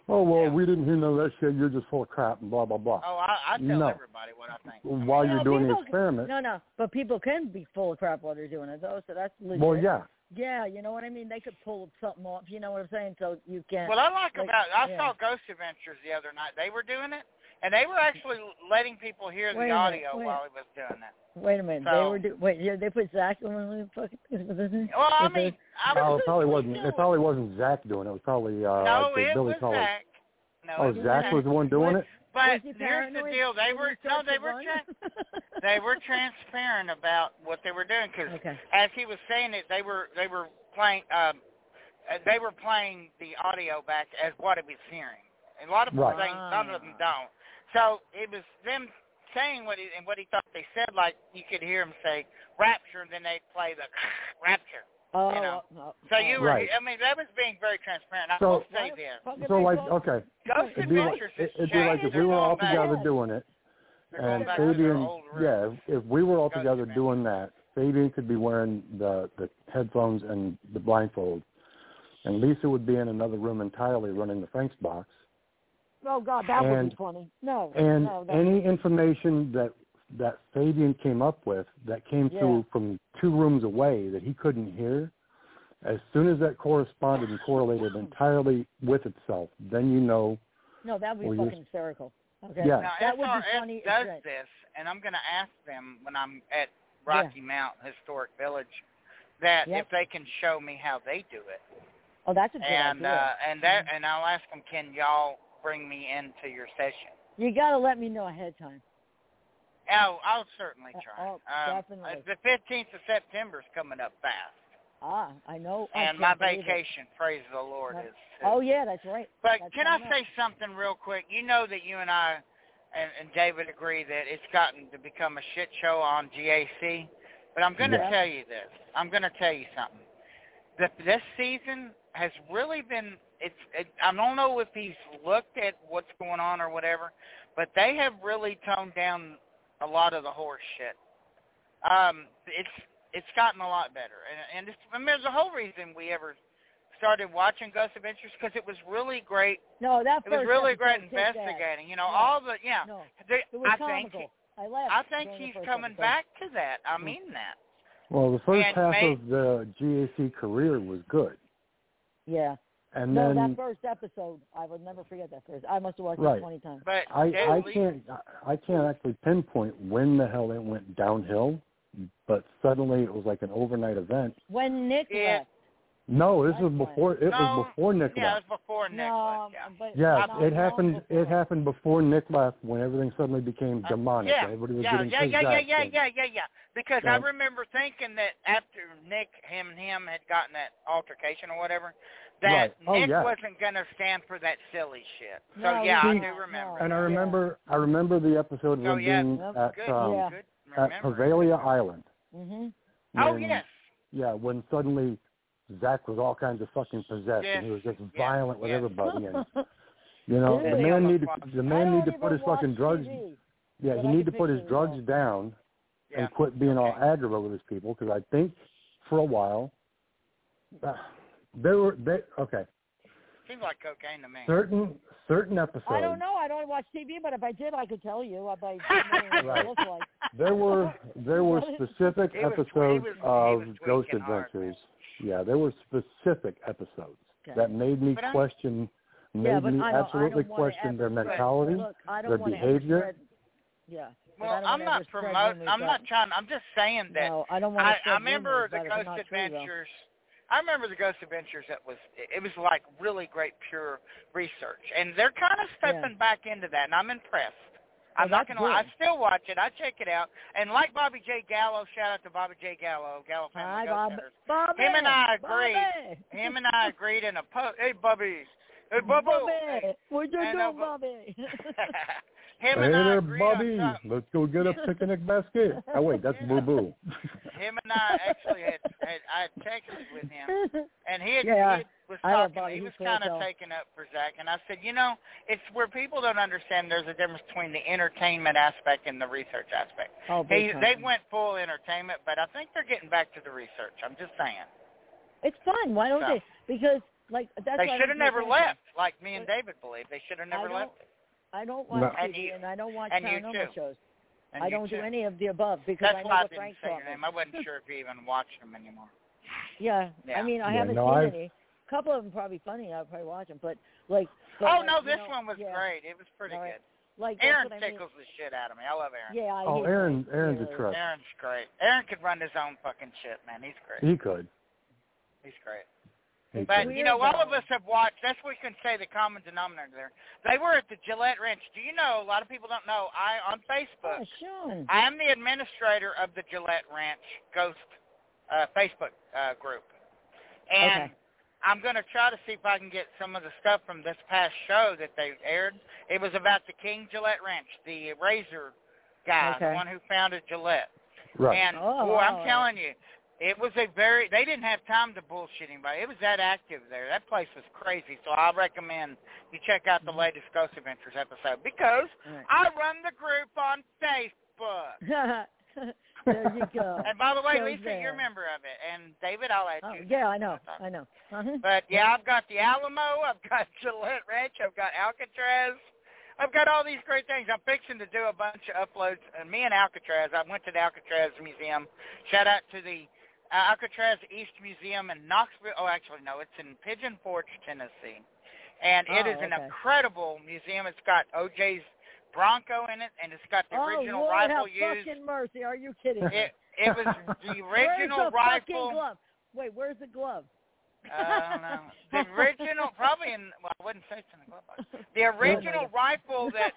Speaker 3: Oh, well, we didn't hear none of that shit. You're just full of crap and blah, blah, blah.
Speaker 4: Oh, I tell everybody what I think.
Speaker 3: While you're doing the experiment.
Speaker 2: No, but people can be full of crap while they're doing it, though, so that's legit.
Speaker 3: Well, yeah.
Speaker 2: Yeah, you know what I mean? They could pull something off, you know what I'm saying? So you can't.
Speaker 4: Well, I saw Ghost Adventures the other night. They were doing it, and they were actually letting people hear the audio while he was doing it.
Speaker 2: Wait a minute.
Speaker 4: So,
Speaker 2: they put Zach on the fucking.
Speaker 4: Well, I mean,
Speaker 3: it probably wasn't. It probably wasn't Zach doing it. It was probably
Speaker 4: no, it
Speaker 3: Billy
Speaker 4: was
Speaker 3: Collar.
Speaker 4: Zach. No,
Speaker 3: oh, Zach was the one doing it.
Speaker 4: But here's the deal: they were transparent about what they were doing because, as he was saying it, they were playing the audio back as what he was hearing. And a lot of people saying some of them don't. So it was them saying what he thought they said, like you could hear him say rapture, and then they'd play the rapture.
Speaker 2: Oh,
Speaker 4: you know. So you were, I mean, that was being very transparent. I will say this.
Speaker 3: So like, okay.
Speaker 4: Ghost Adventures
Speaker 3: it'd be like if we were all together doing it, and Fabian, if we were all together doing that, Fabian could be wearing the headphones and the blindfold, and Lisa would be in another room entirely running the Frank's box.
Speaker 2: Oh, God, that would be funny. No.
Speaker 3: And any information that Fabian came up with that came through from 2 rooms away that he couldn't hear, as soon as that corresponded and correlated entirely with itself, then you know.
Speaker 2: No, that would be fucking hysterical. Okay.
Speaker 3: Yeah.
Speaker 4: Now,
Speaker 2: that would be funny.
Speaker 4: does this, and I'm going to ask them when I'm at Rocky Mount Historic Village that if they can show me how they do it.
Speaker 2: Oh, that's a good idea.
Speaker 4: And I'll ask them, can y'all bring me into your session?
Speaker 2: You got to let me know ahead of time.
Speaker 4: Oh, I'll certainly try.
Speaker 2: Definitely.
Speaker 4: The 15th of September is coming up fast.
Speaker 2: I know.
Speaker 4: And my vacation, praise the Lord, is.
Speaker 2: Oh, yeah, that's right.
Speaker 4: But can I say something real quick? You know that you and I and David agree that it's gotten to become a shit show on GAC. But I'm going to tell you this. I'm going to tell you something. This season has really been, I don't know if he's looked at what's going on or whatever, but they have really toned down a lot of the horse shit. It's gotten a lot better, and there's a whole reason we ever started watching Ghost Adventures because it was really great.
Speaker 2: No, it
Speaker 4: was really great investigating. You know, all the
Speaker 2: No, it was comical. I
Speaker 4: think he's coming back to that. I mean that.
Speaker 3: Well, the first half of the GAC career was good.
Speaker 2: Yeah.
Speaker 3: And then
Speaker 2: that first episode, I will never forget that first. I must have watched it 20 times.
Speaker 4: But
Speaker 3: I can't actually pinpoint when the hell it went downhill, but suddenly it was like an overnight event.
Speaker 2: When Nick left.
Speaker 3: No, this was before. It was before Nick left.
Speaker 4: Yeah, it was before Nick left.
Speaker 3: It happened. It happened before Nick left, when everything suddenly became demonic. Everybody was getting
Speaker 4: Yeah. Because I remember thinking that after Nick, him had gotten that altercation or whatever, that Nick wasn't going to stand for that silly shit. So I do remember.
Speaker 3: And I remember the episode being at Pavalia Island.
Speaker 2: Mm-hmm.
Speaker 4: Oh yes.
Speaker 3: Yeah, when suddenly Zach was all kinds of fucking possessed, and he was just violent with everybody, and you know, the man need to put his fucking drugs. Yeah, he need to put his drugs down and quit being all aggro with his people, because I think for a while
Speaker 4: Seems like cocaine to me.
Speaker 3: Certain episodes.
Speaker 2: I don't know. I don't watch TV, but if I did, I could tell you what it looks like.
Speaker 3: There were specific episodes of Ghost Adventures. Yeah, there were specific episodes that made me question, absolutely question their mentality, their behavior.
Speaker 4: Well, I'm not promoting. I'm not trying. I'm just saying that.
Speaker 2: No, I don't want to.
Speaker 4: I remember the Ghost Adventures. I remember the Ghost Adventures. It was like really great, pure research, and they're kind of stepping back into that, and I'm impressed. I'm not gonna lie. I still watch it. I check it out, and like Bobby J. Gallo, shout out to Bobby J. Gallo, Gallo Family Ghost Hunters.
Speaker 2: Bobby,
Speaker 4: him and I agreed in a post. Hey, Bobby. Hey, Bubba.
Speaker 2: Bobby. What you doing, Bobby?
Speaker 4: Him and I
Speaker 3: there,
Speaker 4: agreed
Speaker 3: Bobby.
Speaker 4: on
Speaker 3: Let's go get a picnic basket. Oh wait, that's Boo Boo.
Speaker 4: Him and I actually I had texted with him, and he was talking. He was kind of taking up for Zach, and I said, you know, it's where people don't understand. There's a difference between the entertainment aspect and the research aspect. They went full entertainment, but I think they're getting back to the research. I'm just saying.
Speaker 2: It's fun. Why don't they? Because Like that's
Speaker 4: they should have never left. Like me and David believe they should have never left.
Speaker 2: I don't watch TV and I don't watch paranormal shows. I don't do any of the above because
Speaker 4: that's
Speaker 2: I know
Speaker 4: why
Speaker 2: what
Speaker 4: I
Speaker 2: Frank
Speaker 4: didn't say your name. I wasn't sure if you even watched them anymore.
Speaker 2: Yeah. I mean, I haven't seen any. A couple of them probably funny. I'll probably watch them, but like.
Speaker 4: This one was great. It was pretty good.
Speaker 2: Like
Speaker 4: Aaron tickles the shit out of me. I love Aaron.
Speaker 2: Yeah.
Speaker 3: Aaron's a trip.
Speaker 4: Aaron's great. Aaron could run his own fucking shit, man. He's great.
Speaker 3: He could.
Speaker 4: He's great. But, all of us have watched, that's what we can say the common denominator there. They were at the Gillette Ranch. Do you know, a lot of people don't know, on Facebook, I am the administrator of the Gillette Ranch Ghost Facebook group. And I'm going to try to see if I can get some of the stuff from this past show that they aired. It was about the King Gillette Ranch, the razor guy, the one who founded Gillette.
Speaker 3: Right.
Speaker 4: And, I'm telling you, it was they didn't have time to bullshit anybody. It was that active there. That place was crazy. So I recommend you check out the latest Ghost Adventures episode because I run the group on Facebook.
Speaker 2: There you go.
Speaker 4: And by the way, Lisa, you're a member of it. And David, I'll add you.
Speaker 2: Yeah, I know.
Speaker 4: But I've got the Alamo, I've got Gillette Ranch, I've got Alcatraz. I've got all these great things. I'm fixing to do a bunch of uploads. And me and Alcatraz, I went to the Alcatraz Museum. Shout out to the Alcatraz East Museum in Knoxville. Oh, actually, no, it's in Pigeon Forge, Tennessee. And it is an incredible museum. It's got O.J.'s Bronco in it, and it's got the original rifle used.
Speaker 2: Fucking mercy. Are you kidding me?
Speaker 4: It was the original rifle.
Speaker 2: Glove? Wait, where's the glove?
Speaker 4: I don't know. The original, probably I wouldn't say it's in the glove box. The original rifle that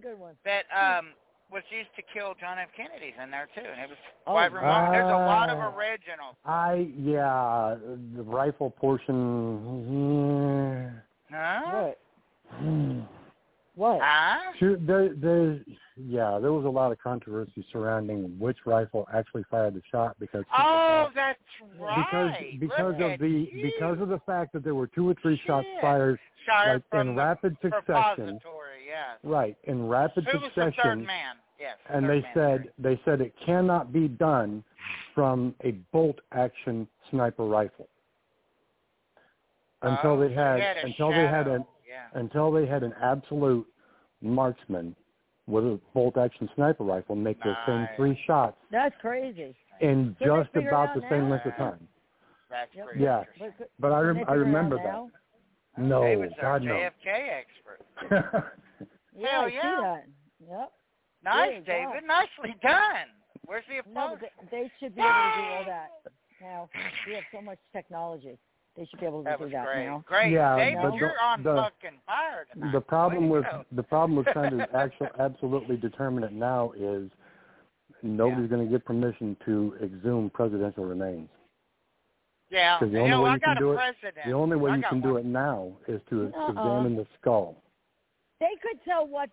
Speaker 4: was used to kill John F. Kennedy's in there too, and it was quite remarkable. There's a lot of originals.
Speaker 3: The rifle portion.
Speaker 2: What? What?
Speaker 3: Sure, there was a lot of controversy surrounding which rifle actually fired the shot because.
Speaker 4: That's right.
Speaker 3: Because of the fact that there were 2 or 3 shots fired in rapid succession. Right, in rapid succession.
Speaker 4: Who was the third man? Yes.
Speaker 3: And they said it cannot be done from a bolt action sniper rifle until they had an absolute marksman with a bolt action sniper rifle make those same 3 shots.
Speaker 2: That's crazy.
Speaker 3: In just about the same length of time.
Speaker 4: That's crazy.
Speaker 3: Yeah, but I remember that. No,
Speaker 4: David's our
Speaker 3: God no.
Speaker 4: JFK expert.
Speaker 2: Hell yeah. See that. Yep.
Speaker 4: Nice, David. Nicely done. Where's the applause?
Speaker 2: No, they should be able to do all that. Now, we have so much technology. They should be able to do that
Speaker 4: great.
Speaker 2: now.
Speaker 4: Great.
Speaker 3: Yeah,
Speaker 4: David, you're on fucking fire tonight.
Speaker 3: The problem with trying to absolutely determine it now is nobody's going to get permission to exhume presidential remains.
Speaker 4: Yeah.
Speaker 3: The only way you can do it do it now is to examine the skull.
Speaker 2: They could tell but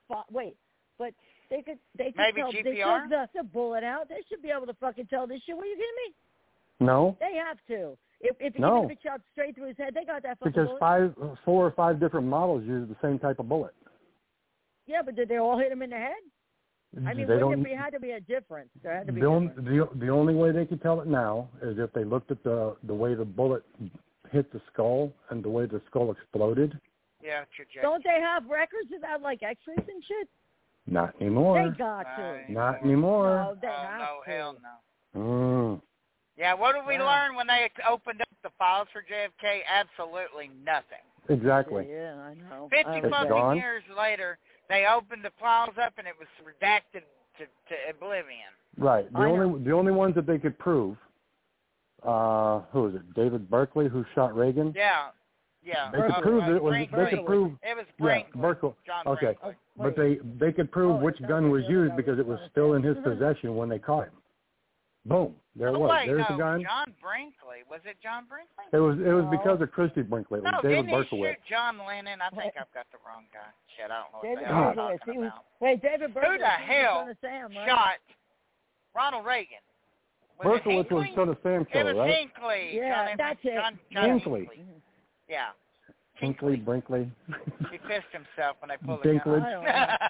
Speaker 2: they could
Speaker 4: maybe
Speaker 2: tell.
Speaker 4: GPR?
Speaker 2: They took the bullet out. They should be able to fucking tell this shit. What are you kidding me?
Speaker 3: No.
Speaker 2: They have to. If he could be shot straight through his head, they got that fucking bullet.
Speaker 3: Because 4 or 5 different models use the same type of bullet.
Speaker 2: Yeah, but did they all hit him in the head? I mean, there had to be a difference. There had to be
Speaker 3: the only way they could tell it now is if they looked at the way the bullet hit the skull and the way the skull exploded.
Speaker 4: Yeah,
Speaker 2: don't they have records of that, like X-rays and shit?
Speaker 3: Not anymore.
Speaker 2: They got to.
Speaker 3: Not anymore.
Speaker 2: No, they have to.
Speaker 4: Hell no. Yeah, what did we learn when they opened up the files for JFK? Absolutely nothing.
Speaker 3: Exactly.
Speaker 2: Yeah, I know.
Speaker 4: 50 fucking years later, they opened the files up and it was redacted to oblivion.
Speaker 3: Right. The only ones that they could prove, who was it? David Berkeley, who shot Reagan?
Speaker 4: Yeah.
Speaker 3: They could prove it was.
Speaker 4: Brinkley.
Speaker 3: They could prove.
Speaker 4: It was Brinkley.
Speaker 3: Yeah, Berkeley.
Speaker 4: John
Speaker 3: okay,
Speaker 4: Brinkley.
Speaker 3: But they could prove which gun was used because it was still in his possession when they caught him. Boom! There it was. There's the gun.
Speaker 4: John Brinkley. Was it John Brinkley?
Speaker 3: It was because of Christy Brinkley. It was David
Speaker 4: didn't
Speaker 3: Berkowitz.
Speaker 4: he shoot John Lennon? I think I've got the wrong guy. Shit, I don't know what the hell I'm talking about.
Speaker 2: Wait, David Berkowitz.
Speaker 4: Who the hell shot Ronald Reagan?
Speaker 3: Berkowitz was son of Sam Killer, right?
Speaker 4: It was Hinckley.
Speaker 2: Yeah, that's it.
Speaker 4: John
Speaker 3: Hinckley.
Speaker 4: Yeah.
Speaker 3: Hinckley, Brinkley.
Speaker 4: He pissed himself when they pulled the gun.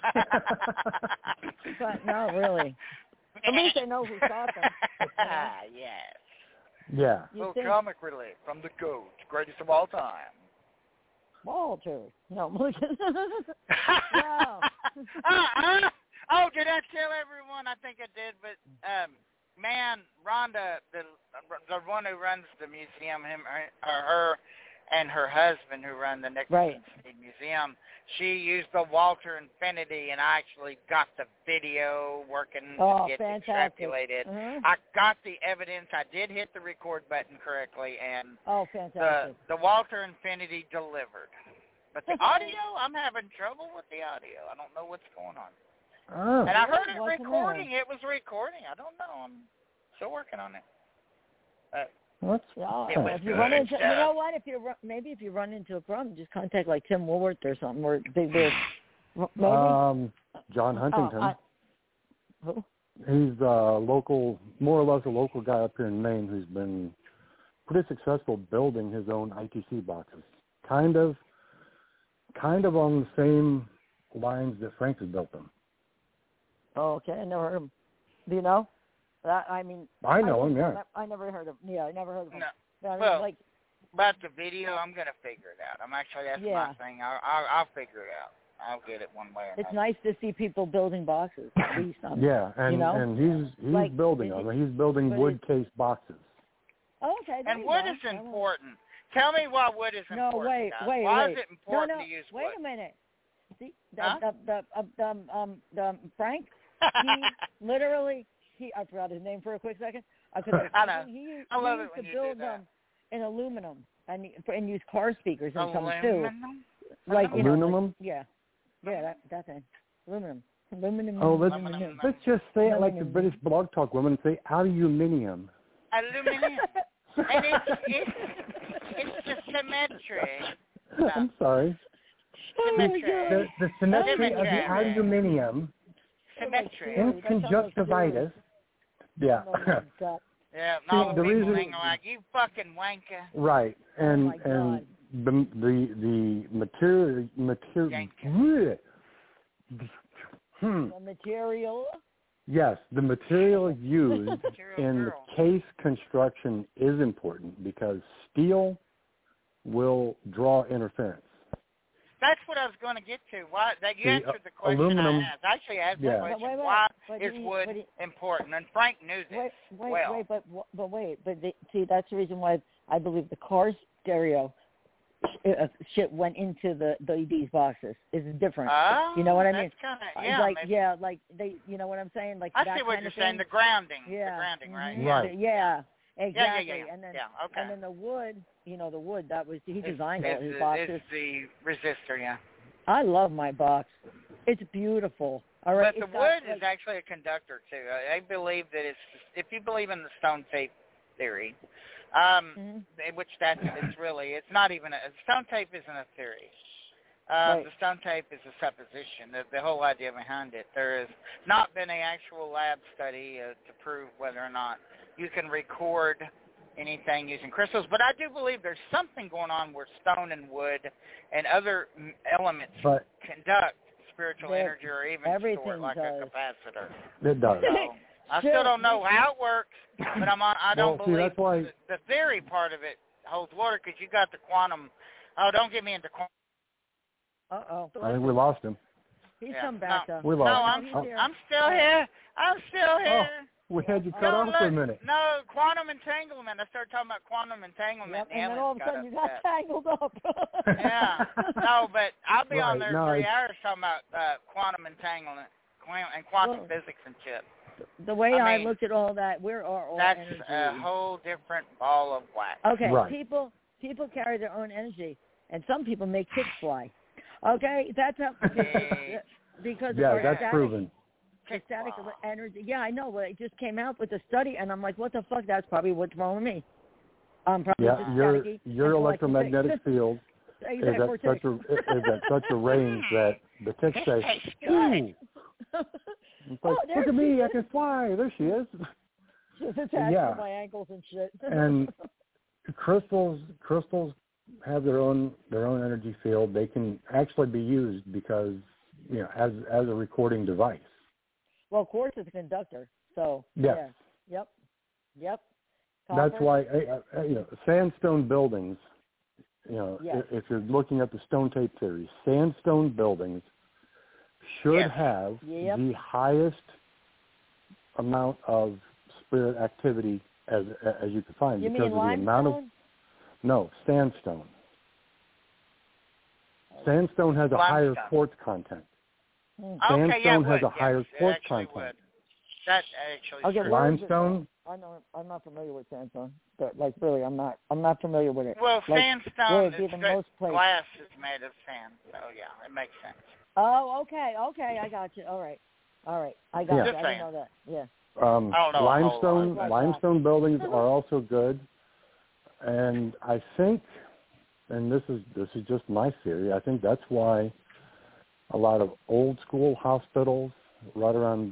Speaker 2: But no, really. At least they know who shot them.
Speaker 4: Yes.
Speaker 3: Yeah.
Speaker 4: Little comic relief from the GOAT, greatest of all time.
Speaker 2: Walter. No. No.
Speaker 4: Oh, did I tell everyone? I think I did, but man, Rhonda, the one who runs the museum, her and her husband who run the Nicholson City Museum, she used the Walter Infinity, and I actually got the video working to get extrapolated.
Speaker 2: Mm-hmm.
Speaker 4: I got the evidence. I did hit the record button correctly, and
Speaker 2: fantastic.
Speaker 4: The Walter Infinity delivered. But the audio, I'm having trouble with the audio. I don't know what's going on.
Speaker 3: Oh.
Speaker 4: And I heard it recording. It was recording. I don't know. I'm still working on it.
Speaker 2: If you run into, you know what? If you run into a problem, just contact like Tim Woolworth or something. Or maybe.
Speaker 3: John Huntington.
Speaker 2: Who?
Speaker 3: He's more or less a local guy up here in Maine who's been pretty successful building his own ITC boxes. Kind of on the same lines that Frank has built them.
Speaker 2: Oh, okay. I never heard of him. Do you know? I know
Speaker 3: him, yeah.
Speaker 2: I never heard of him. Yeah, I never heard of him.
Speaker 4: No. Well, about the video, I'm going to figure it out. That's my thing. I'll figure it out. I'll get it one way or another.
Speaker 2: It's nice to see people building boxes, at least.
Speaker 3: And he's building them. He's building wood case boxes.
Speaker 2: Oh, okay.
Speaker 4: And wood is important. Tell me why wood is important.
Speaker 2: No, wait.
Speaker 4: Why is it important to use wood?
Speaker 2: Wait a minute. See, Frank, he literally, I forgot his name for a quick second.
Speaker 4: I know.
Speaker 2: He
Speaker 4: love
Speaker 2: used
Speaker 4: it when
Speaker 2: to
Speaker 4: you
Speaker 2: build
Speaker 4: do that.
Speaker 2: them in aluminum and use car speakers and some too.
Speaker 4: Aluminum?
Speaker 2: Like
Speaker 3: aluminum?
Speaker 2: That's it. Aluminum. Aluminum.
Speaker 3: Oh, let's just say it like the British Blog Talk women say, aluminium.
Speaker 4: Aluminium. And it's the symmetry. No.
Speaker 3: I'm sorry.
Speaker 4: Symmetry.
Speaker 3: The symmetry of the aluminium in conjunctivitis. Yeah.
Speaker 4: Yeah, no, the reason like you fucking wanker.
Speaker 3: Right, and the material.
Speaker 2: The material.
Speaker 3: Yes, the material used in the case construction is important because steel will draw interference.
Speaker 4: That's what I was going to get to. Why? You answered the question
Speaker 3: aluminum,
Speaker 4: I asked. I actually asked the question, why is wood important? And Frank knew this
Speaker 2: see, that's the reason why I believe the car stereo shit went into these boxes. It's different. You know what I mean? Like they, you know what I'm saying? Like
Speaker 4: I see what you're saying. The grounding.
Speaker 2: Yeah.
Speaker 4: The grounding, right?
Speaker 3: Right.
Speaker 2: Yeah. Exactly.
Speaker 4: Yeah.
Speaker 2: And then,
Speaker 4: okay.
Speaker 2: And then the wood, that was, he designed all his boxes.
Speaker 4: It's the resistor, yeah.
Speaker 2: I love my box. It's beautiful. All right.
Speaker 4: But the wood is actually a conductor, too. I believe that if you believe in the stone tape theory, which it's not even stone tape isn't a theory. The stone tape is a supposition. The whole idea behind it. There has not been an actual lab study to prove whether or not you can record anything using crystals, but I do believe there's something going on where stone and wood and other elements conduct spiritual energy or even store it like a capacitor.
Speaker 3: It does.
Speaker 4: So, I still don't know how it works, but I don't believe the theory part of it holds water because you got the quantum. Oh, don't get me into quantum.
Speaker 2: Uh-oh.
Speaker 3: I think we lost him.
Speaker 2: He's come back up.
Speaker 3: We lost
Speaker 4: him. I'm still here. I'm still here.
Speaker 3: We had you cut off for a minute.
Speaker 4: No, quantum entanglement. I started talking about quantum entanglement.
Speaker 2: And then all of a sudden you got tangled up.
Speaker 4: Yeah. No, but I'll be on there 3 hours talking about quantum entanglement and quantum physics and shit.
Speaker 2: The way I look at all that, we're all
Speaker 4: that's
Speaker 2: energy.
Speaker 4: A whole different ball of wax.
Speaker 2: Okay,
Speaker 3: right.
Speaker 2: People carry their own energy, and some people make kicks fly. Okay, that's how because
Speaker 3: that's proven.
Speaker 2: Static energy. Yeah, I know. Well, it just came out with a study, and I'm like, what the fuck? That's probably what's wrong with me. Probably just
Speaker 3: your electromagnetic field is at such a range that the ticks say, "Ooh." It's like, look at me, I can fly. There she is.
Speaker 2: She's attached to my ankles and shit.
Speaker 3: And crystals have their own energy field. They can actually be used because as a recording device.
Speaker 2: Well, quartz is a conductor, so
Speaker 3: yes.
Speaker 2: Yeah. Yep.
Speaker 3: Copper. That's why sandstone buildings if you're looking at the stone tape theory, sandstone buildings should have the highest amount of spirit activity as you can find.
Speaker 2: You
Speaker 3: because
Speaker 2: mean
Speaker 3: of the amount of sandstone. Sandstone has a higher quartz content. Sandstone has a higher quartz content.
Speaker 4: That actually
Speaker 3: limestone.
Speaker 2: I'm not familiar with sandstone, but really, I'm not familiar with it.
Speaker 4: Well, sandstone
Speaker 2: is most
Speaker 4: glass is made of sand, so yeah, it makes sense.
Speaker 2: Oh, okay, I got you. All right, I got you. I didn't know that. Yeah.
Speaker 3: Limestone buildings are also good, and I think, and this is just my theory, I think that's why a lot of old school hospitals, right around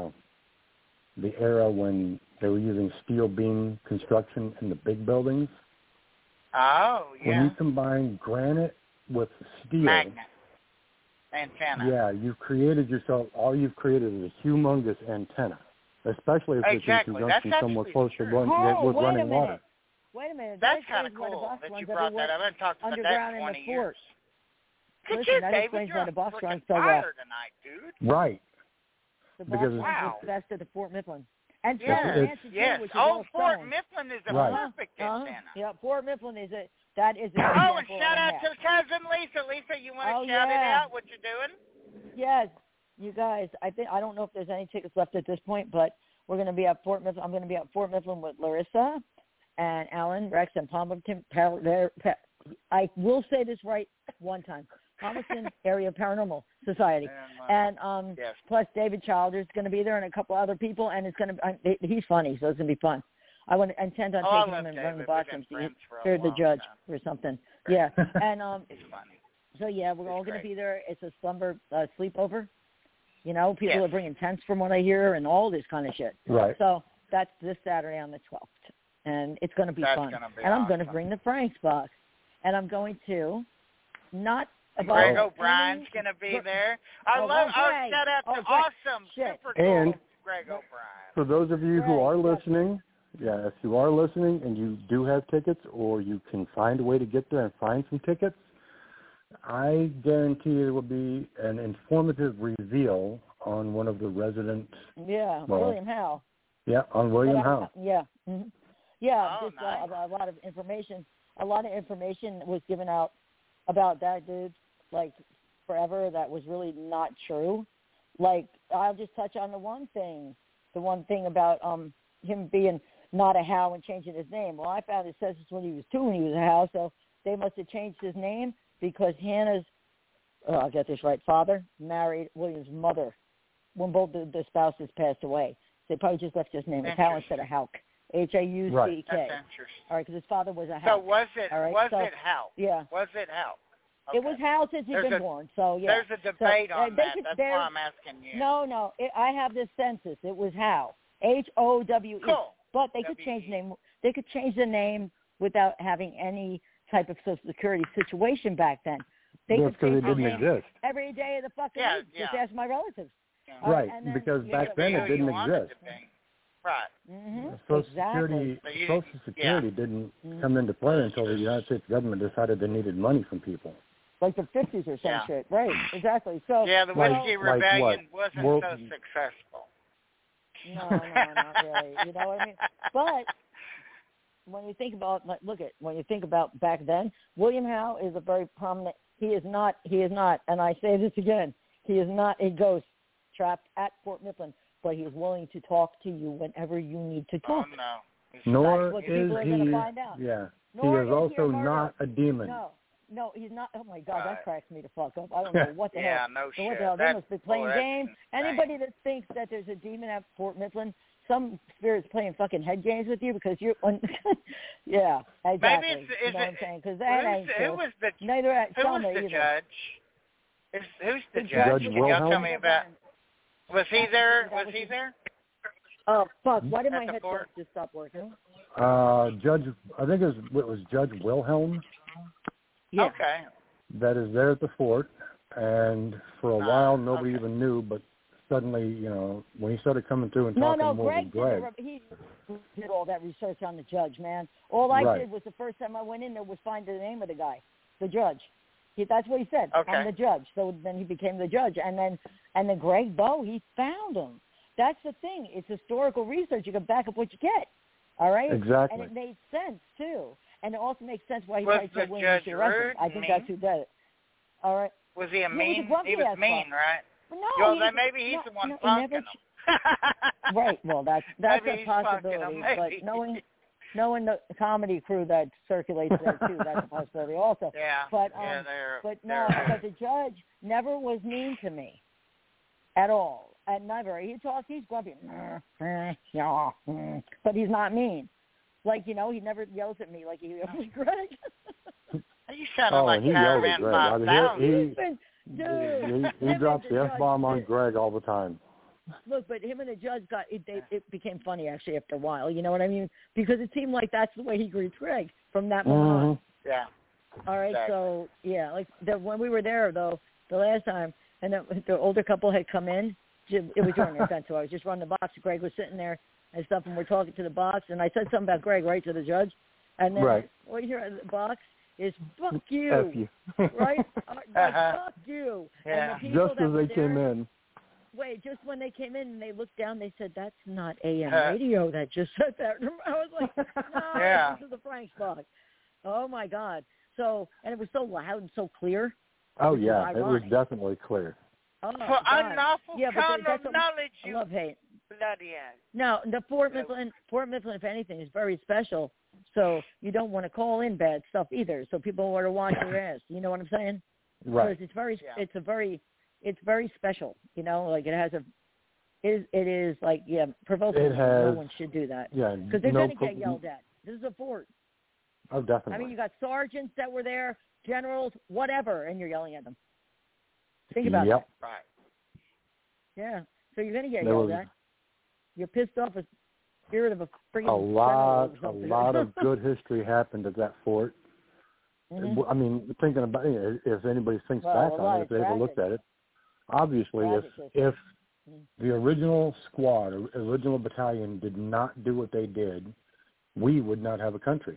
Speaker 3: the era when they were using steel beam construction in the big buildings.
Speaker 4: Oh, yeah.
Speaker 3: When you combine granite with steel,
Speaker 4: magnet antenna.
Speaker 3: Yeah, all you've created is a humongous antenna, especially if it's in conjunction somewhere close to running water.
Speaker 2: Wait a minute.
Speaker 4: That's kind of cool that you brought that up. I haven't talked about that in 20 years.
Speaker 2: Listen, that explains why the boss runs so well.
Speaker 4: Tonight, dude.
Speaker 3: Right.
Speaker 2: The boss runs best at the Fort Mifflin. And
Speaker 4: yes. Fort Mifflin is a perfect antenna.
Speaker 2: Yeah, Fort Mifflin is that is a
Speaker 4: and shout out to cousin Lisa. Lisa, you want to shout it out? What you're doing?
Speaker 2: Yes, you guys. I don't know if there's any tickets left at this point, but we're going to be at Fort Mifflin. I'm going to be at Fort Mifflin with Larissa and Alan, Rex, and Palmerton. I will say this right one time. Palmerton Area Paranormal Society, and plus David Childer's going to be there, and a couple other people, and it's going to. He's funny, so it's going to be fun. I intend on taking him and running the bathrooms to hear the judge or something. Yeah, and
Speaker 4: it's funny.
Speaker 2: So yeah, we're all going to be there. It's a slumber sleepover. People are bringing tents from what I hear, and all this kind of shit.
Speaker 3: Right.
Speaker 2: So that's this Saturday on the 12th, and it's going to be fun. And I'm going to bring the Frank's box, and I'm going to not.
Speaker 4: Greg O'Brien's going to be there. Shout out to awesome, super cool Greg O'Brien.
Speaker 3: For those of you who are listening, if you are listening and you do have tickets or you can find a way to get there and find some tickets, I guarantee there will be an informative reveal on one of the resident.
Speaker 2: Yeah, William Howe.
Speaker 3: Yeah, on William Howe.
Speaker 2: Yeah. Mm-hmm. Yeah,
Speaker 4: nice.
Speaker 2: a lot of information. A lot of information was given out about that dude, like, forever, that was really not true. Like, I'll just touch on the one thing about him being not a Howe and changing his name. Well, I found it says it's when he was 2 and he was a Howe, so they must have changed his name because Hannah's, I'll get this right, father married William's mother when both the spouses passed away. They probably just left his name as Howe instead of Houck. H-A-U-C-K.
Speaker 3: Right.
Speaker 4: That's interesting.
Speaker 2: All right, because his father was a Howe.
Speaker 4: So was it Howe?
Speaker 2: Yeah.
Speaker 4: Was it Howe? Okay.
Speaker 2: It was Howe since he'd been born, so yeah.
Speaker 4: There's a debate on that. That's why I'm asking you.
Speaker 2: No. I have this census. It was Howe. H-O-W-E.
Speaker 4: Cool.
Speaker 2: But they could change the name. They could change the name without having any type of Social Security situation back then. They could change the name
Speaker 3: exist.
Speaker 2: every day of the fucking week. Just ask my relatives.
Speaker 3: Yeah. Right, because back then it didn't exist.
Speaker 4: Right.
Speaker 2: Mm-hmm.
Speaker 3: Social Security didn't come into play until the United States government decided they needed money from people.
Speaker 2: Like the 50s or some shit. Right, exactly. So
Speaker 4: the Whiskey Rebellion wasn't so successful.
Speaker 2: No, not really. You know what I mean? But when you think about, when you think about back then, William Howe is a very prominent, he is not, and I say this again, he is not a ghost trapped at Fort Mifflin, but he is willing to talk to you whenever you need to talk.
Speaker 4: Oh, no.
Speaker 3: Nor is he,
Speaker 2: Nor
Speaker 3: he is also not a demon.
Speaker 2: No, he's not. Oh, my God, that cracks me the fuck up. I don't know what the hell.
Speaker 4: No shit.
Speaker 2: What the hell? They must be playing games. Anybody that thinks that there's a demon at Fort Mifflin, some spirit's playing fucking head games with you because you're yeah, exactly.
Speaker 4: Maybe
Speaker 2: you know what I'm saying? Because that ain't true.
Speaker 4: Who was the judge? Who's the judge?
Speaker 3: Judge
Speaker 4: Can
Speaker 3: Wilhelm?
Speaker 4: y'all tell me about? Was he there? Was he there?
Speaker 2: Oh, fuck. Why did my headset just stop working?
Speaker 3: Judge, I think it was Judge Wilhelm.
Speaker 2: Yeah.
Speaker 4: Okay.
Speaker 3: That is there at the fort, and for a while nobody even knew, but suddenly, when he started coming through and talking more with Greg.
Speaker 2: He did all that research on the judge, man. All I
Speaker 3: right.
Speaker 2: did was the first time I went in there was find the name of the guy, the judge. That's what he said.
Speaker 4: Okay.
Speaker 2: I'm the judge. So then he became the judge. And then Greg Bowe, he found him. That's the thing. It's historical research. You can back up what you get. All right?
Speaker 3: Exactly.
Speaker 2: And it made sense, too. And it also makes sense why he
Speaker 4: tried
Speaker 2: to William to arrest him. I think that's who did it. All right?
Speaker 4: Was he a mean?
Speaker 2: He was
Speaker 4: mean, right?
Speaker 2: No,
Speaker 4: maybe he's the one punking him.
Speaker 2: Right. Well, that's
Speaker 4: maybe
Speaker 2: a possibility. But knowing the comedy crew that circulates there too, that's a possibility also.
Speaker 4: Yeah.
Speaker 2: But
Speaker 4: but
Speaker 2: the judge never was mean to me at all. And never. He's grumpy. But he's not mean. Like, he never yells at me like he yells at Greg.
Speaker 4: You sounded like Caravan 5000.
Speaker 3: He drops the F-bomb on Greg all the time.
Speaker 2: Look, but him and the judge it became funny actually after a while. You know what I mean? Because it seemed like that's the way he greeted Greg from that moment on.
Speaker 4: Yeah.
Speaker 2: All right.
Speaker 4: Exactly.
Speaker 2: So yeah, like when we were there though, the last time, and the older couple had come in. It was during the event, so I was just running the box. Greg was sitting there and stuff, and we're talking to the box, and I said something about Greg right to the judge, and then what you hear in the box is "fuck you,"
Speaker 3: F you.
Speaker 2: right? Like, fuck you.
Speaker 4: Yeah.
Speaker 2: And the people
Speaker 3: just as they came in.
Speaker 2: Wait, just when they came in and they looked down, they said, "That's not AM radio that just said that." I was like, "No, this is the Frank's box." Oh my God! So, and it was so loud and so clear.
Speaker 3: Oh yeah, it was definitely clear.
Speaker 2: Oh,
Speaker 4: for unlawful
Speaker 2: kind
Speaker 4: of knowledge,
Speaker 2: I love hate.
Speaker 4: Bloody ass.
Speaker 2: No, the Fort Mifflin, if anything, is very special. So you don't want to call in bad stuff either. So people want to watch your ass. You know what I'm saying?
Speaker 3: Right.
Speaker 2: Because it's very special. Like it is like provoking. No one should do that.
Speaker 3: Yeah.
Speaker 2: Because they're going to get yelled at. This is a fort.
Speaker 3: Oh, definitely.
Speaker 2: I mean, you got sergeants that were there, generals, whatever, and you're yelling at them. Think about that.
Speaker 4: Right.
Speaker 2: Yeah. So you're going to get yelled at. You're pissed off a spirit of a freaking
Speaker 3: a lot of good history happened at that fort.
Speaker 2: Mm-hmm.
Speaker 3: I mean, thinking about it, if anybody thinks back on it, if they ever looked at it, obviously if the original squad, original battalion did not do what they did, we would not have a country.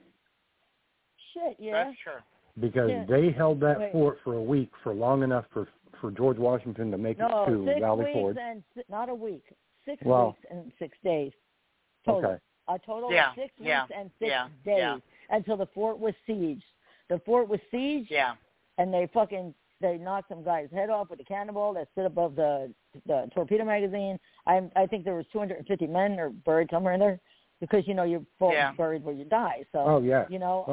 Speaker 2: Shit, yeah.
Speaker 4: That's true.
Speaker 3: Because they held that fort for a week, for long enough for George Washington to make it to Valley Forge.
Speaker 2: Not a week. 6 weeks and 6 days. Total.
Speaker 3: Okay.
Speaker 2: A total of 6 weeks and 6 days until the fort was sieged. The fort was sieged.
Speaker 4: Yeah.
Speaker 2: And they knocked some guy's head off with a cannonball that stood above the torpedo magazine. I think there was 250 men are buried somewhere in there. Because, you're buried where you die. So,
Speaker 4: right.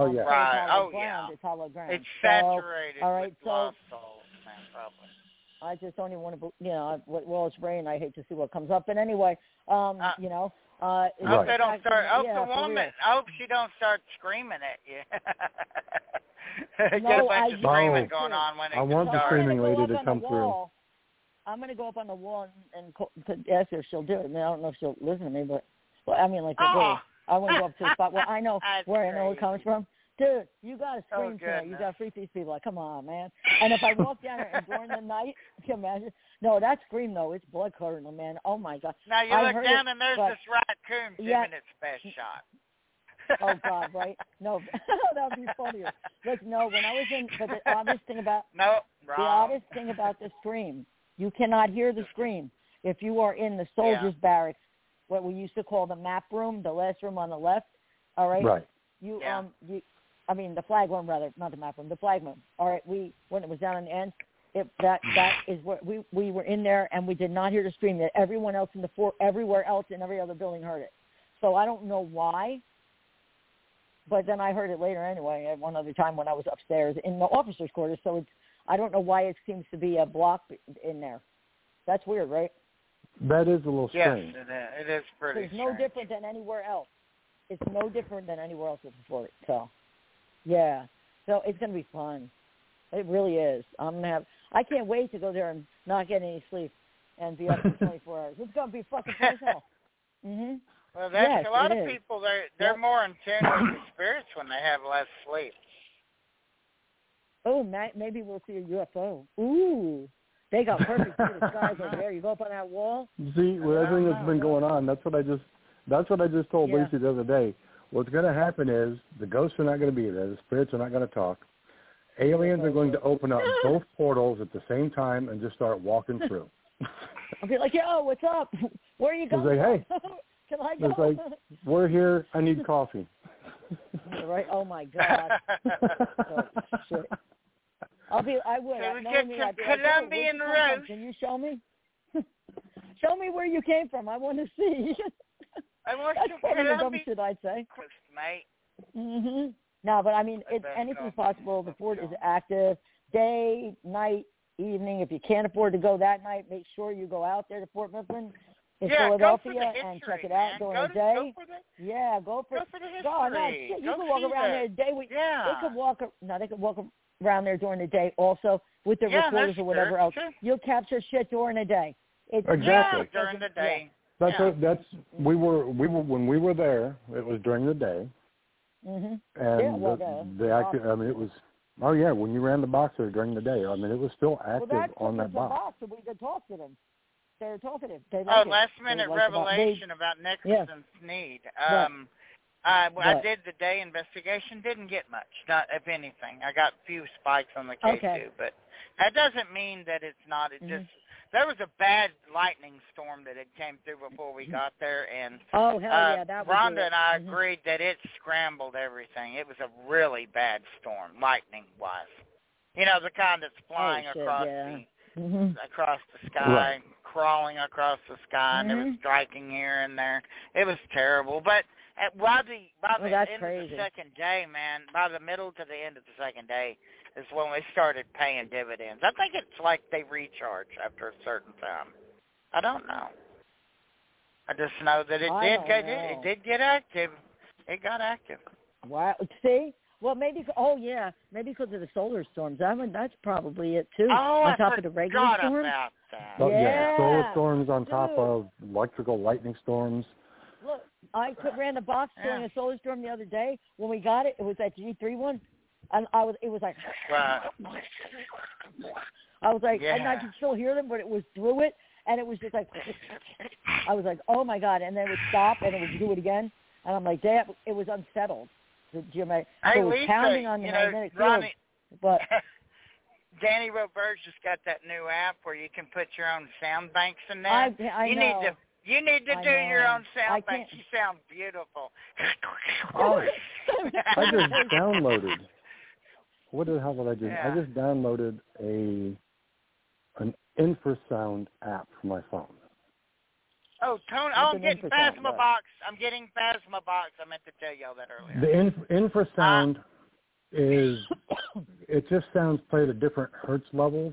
Speaker 2: It's hollow ground.
Speaker 4: It's saturated with lost souls, man, probably.
Speaker 2: I just don't even want to, it's rain. I hate to see what comes up. But anyway, I
Speaker 4: hope they don't start. I hope she don't start screaming at you. Get a bunch of screaming going on when it
Speaker 3: I want the screaming lady to come through.
Speaker 2: I'm going to go up on the wall and ask her if she'll do it. I mean, I don't know if she'll listen to me, but. Well, I mean, I want to go up to the spot where I know where I know it comes from. Dude, you got to scream tonight. You got to freak these people. Like, come on, man. And if I walk down there and during the night, can you imagine? No, that scream, though, it's blood curdling, man. Oh, my God.
Speaker 4: Now, you look down and there's this raccoon giving its best shot.
Speaker 2: Oh, God, right? No, that would be funnier. Look, no, when I was but the oddest thing about the scream, you cannot hear the scream if you are in the soldiers' barracks, what we used to call the map room, the last room on the left, all right?
Speaker 3: Right.
Speaker 2: The flag room, rather, not the map room, the flag room. All right, when it was down on the end, that is where we were in there, and we did not hear the scream. That everyone else in the fort, everywhere else in every other building heard it. So I don't know why, but then I heard it later anyway, at one other time when I was upstairs in the officers' quarters. So I don't know why it seems to be a block in there. That's weird, right?
Speaker 3: That is a little strange.
Speaker 4: Yes, it is pretty
Speaker 2: strange. It's no different than anywhere else. It's no different than anywhere else at the fort. So, yeah. So it's going to be fun. It really is. I can't wait to go there and not get any sleep and be up for 24 hours. It's going to be fucking fun as hell. Mm-hmm.
Speaker 4: Well, that's a lot of people. They're more in tune with the spirits when they have less sleep.
Speaker 2: Oh, maybe we'll see a UFO. Ooh. They got perfect view of the skies over there. You go up on that wall.
Speaker 3: See, with everything that's been going on, that's what I just told Lisa the other day. What's going to happen is the ghosts are not going to be there. The spirits are not going to talk. Aliens are going to open up both portals at the same time and just start walking through.
Speaker 2: I'll be like, yo, what's up? Where are you going?
Speaker 3: It's like, hey.
Speaker 2: Can I go?
Speaker 3: It's like, we're here. I need coffee.
Speaker 2: Right? Oh, my God. Oh, shit. I would.
Speaker 4: So we get some Colombian roast.
Speaker 2: Can you show me? Show me where you came from. I want to see.
Speaker 4: I want
Speaker 2: That's
Speaker 4: some
Speaker 2: Colombian
Speaker 4: Colombian
Speaker 2: shit, I'd say.
Speaker 4: mate.
Speaker 2: Mm-hmm. No, but I mean, anything's possible. The fort is active day, night, evening. If you can't afford to go that night, make sure you go out there to Fort Mifflin in Philadelphia and check it out during the day. Go for the history. No, shit, you can walk around there today. They could walk around there during the day also with the recorders or whatever else. True. You'll capture shit during the day.
Speaker 3: Exactly.
Speaker 4: During the day.
Speaker 3: We were when we were there. It was during the day.
Speaker 2: Mm-hmm.
Speaker 3: And the active. I mean, it was. Oh yeah, when you ran the box there during the day. I mean, it was still active on that box.
Speaker 2: So we could talk to them. They're talkative.
Speaker 4: Last minute revelation about Nixon and Sneed. I did the day investigation. Didn't get much, not if anything. I got a few spikes on the case too, but that doesn't mean that it's not. It just there was a bad lightning storm that had came through before we got there, and
Speaker 2: that was
Speaker 4: Rhonda and I agreed that it scrambled everything. It was a really bad storm, lightning-wise. You know, the kind that's flying across the sky, crawling across the sky, and it was striking here and there. It was terrible, but by the end of the second day, man, by the middle to the end of the second day is when we started paying dividends. I think it's like they recharge after a certain time. I don't know. I just know that it did get active. It got active.
Speaker 2: Wow. See? Well, maybe. Maybe because of the solar storms. That's probably it too. On top of the regular storms.
Speaker 4: About that.
Speaker 3: Solar storms on top of electrical lightning storms.
Speaker 2: Look, I ran the box during a solar storm the other day. When we got it, it was that G3 one, and it was like, I was like, and I could still hear them, but it was through it, and it was just like, I was like, oh my God, and then it would stop, and it would do it again, and I'm like, it was unsettled. It was pounding on the magnetic field, but
Speaker 4: Danny Roberge just got that new app where you can put your own sound banks in there. You need to do your own sound banks. You sound beautiful.
Speaker 3: I just downloaded. What the hell did I do? I just downloaded an infrasound app for my phone.
Speaker 4: Oh, Tony! I'm getting Phasmabox. I meant to tell y'all that earlier.
Speaker 3: The infrasound is it just sounds played at different hertz levels.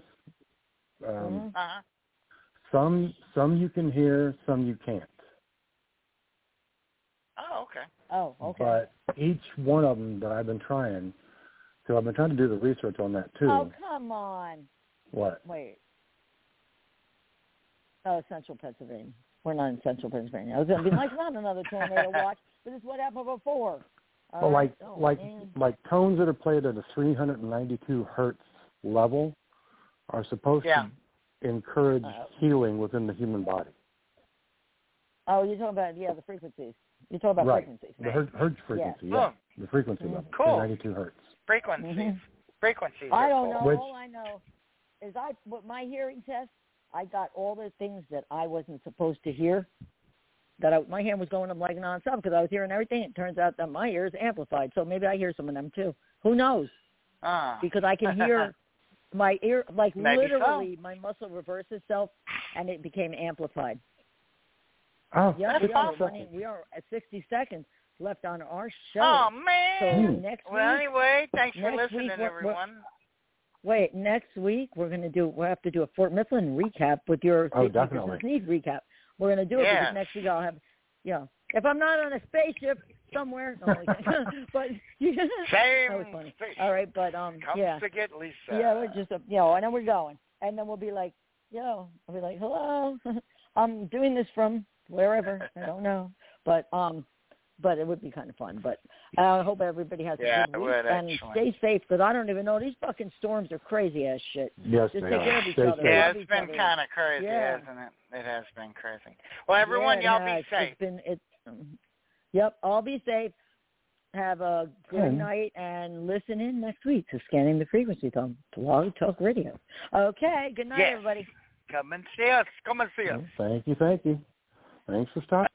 Speaker 3: Some you can hear, some you can't.
Speaker 4: Oh, okay.
Speaker 3: But each one of them that I've been trying, so I've been trying to do the research on that too.
Speaker 2: Oh, come on.
Speaker 3: What?
Speaker 2: Wait. Oh, Central Pennsylvania. We're not in Central Pennsylvania. I was going to be like, not another tornado watch, but it's what happened before.
Speaker 3: Well, like tones that are played at a 392 hertz level are supposed to encourage healing within the human body.
Speaker 2: Oh, you're talking about, the frequencies. You're talking about frequencies.
Speaker 3: The hertz frequency, the frequency level, 392 hertz.
Speaker 4: Frequencies.
Speaker 2: I don't know. All I know is with my hearing test, I got all the things that I wasn't supposed to hear. My hand was going up like nonstop because I was hearing everything. It turns out that my ear is amplified, so maybe I hear some of them too. Who knows? Because I can hear my ear, like literally, my muscle reversed itself, and it became amplified.
Speaker 3: Oh,
Speaker 2: we are at 60 seconds left on our show.
Speaker 4: Oh man!
Speaker 2: So next week,
Speaker 4: anyway, thanks for listening, everyone.
Speaker 2: Next week we'll have to do a Fort Mifflin recap with your Sneed recap. We're going to do it because next week I'll have, if I'm not on a spaceship somewhere, but
Speaker 4: same.
Speaker 2: That was funny. All right, but
Speaker 4: Comes to get Lisa.
Speaker 2: Yeah, we're just and then we're going, and then we'll be like, I'll be like, hello, I'm doing this from wherever, I don't know, but but it would be kind of fun. But I hope everybody has a good week and stay safe, because I don't even know. These fucking storms are crazy ass shit.
Speaker 3: Yes,
Speaker 2: just
Speaker 3: they
Speaker 2: take
Speaker 3: are.
Speaker 2: care of each other.
Speaker 4: Yeah, it's been kind of crazy, hasn't it? It has been crazy. Well, everyone, y'all be safe.
Speaker 2: Yep, all be safe. Have a good night, and listen in next week to Scanning the Frequency on Blog Talk Radio. Okay, good night, everybody.
Speaker 4: Come and see us. Come and see us.
Speaker 3: Thank you. Thanks for stopping.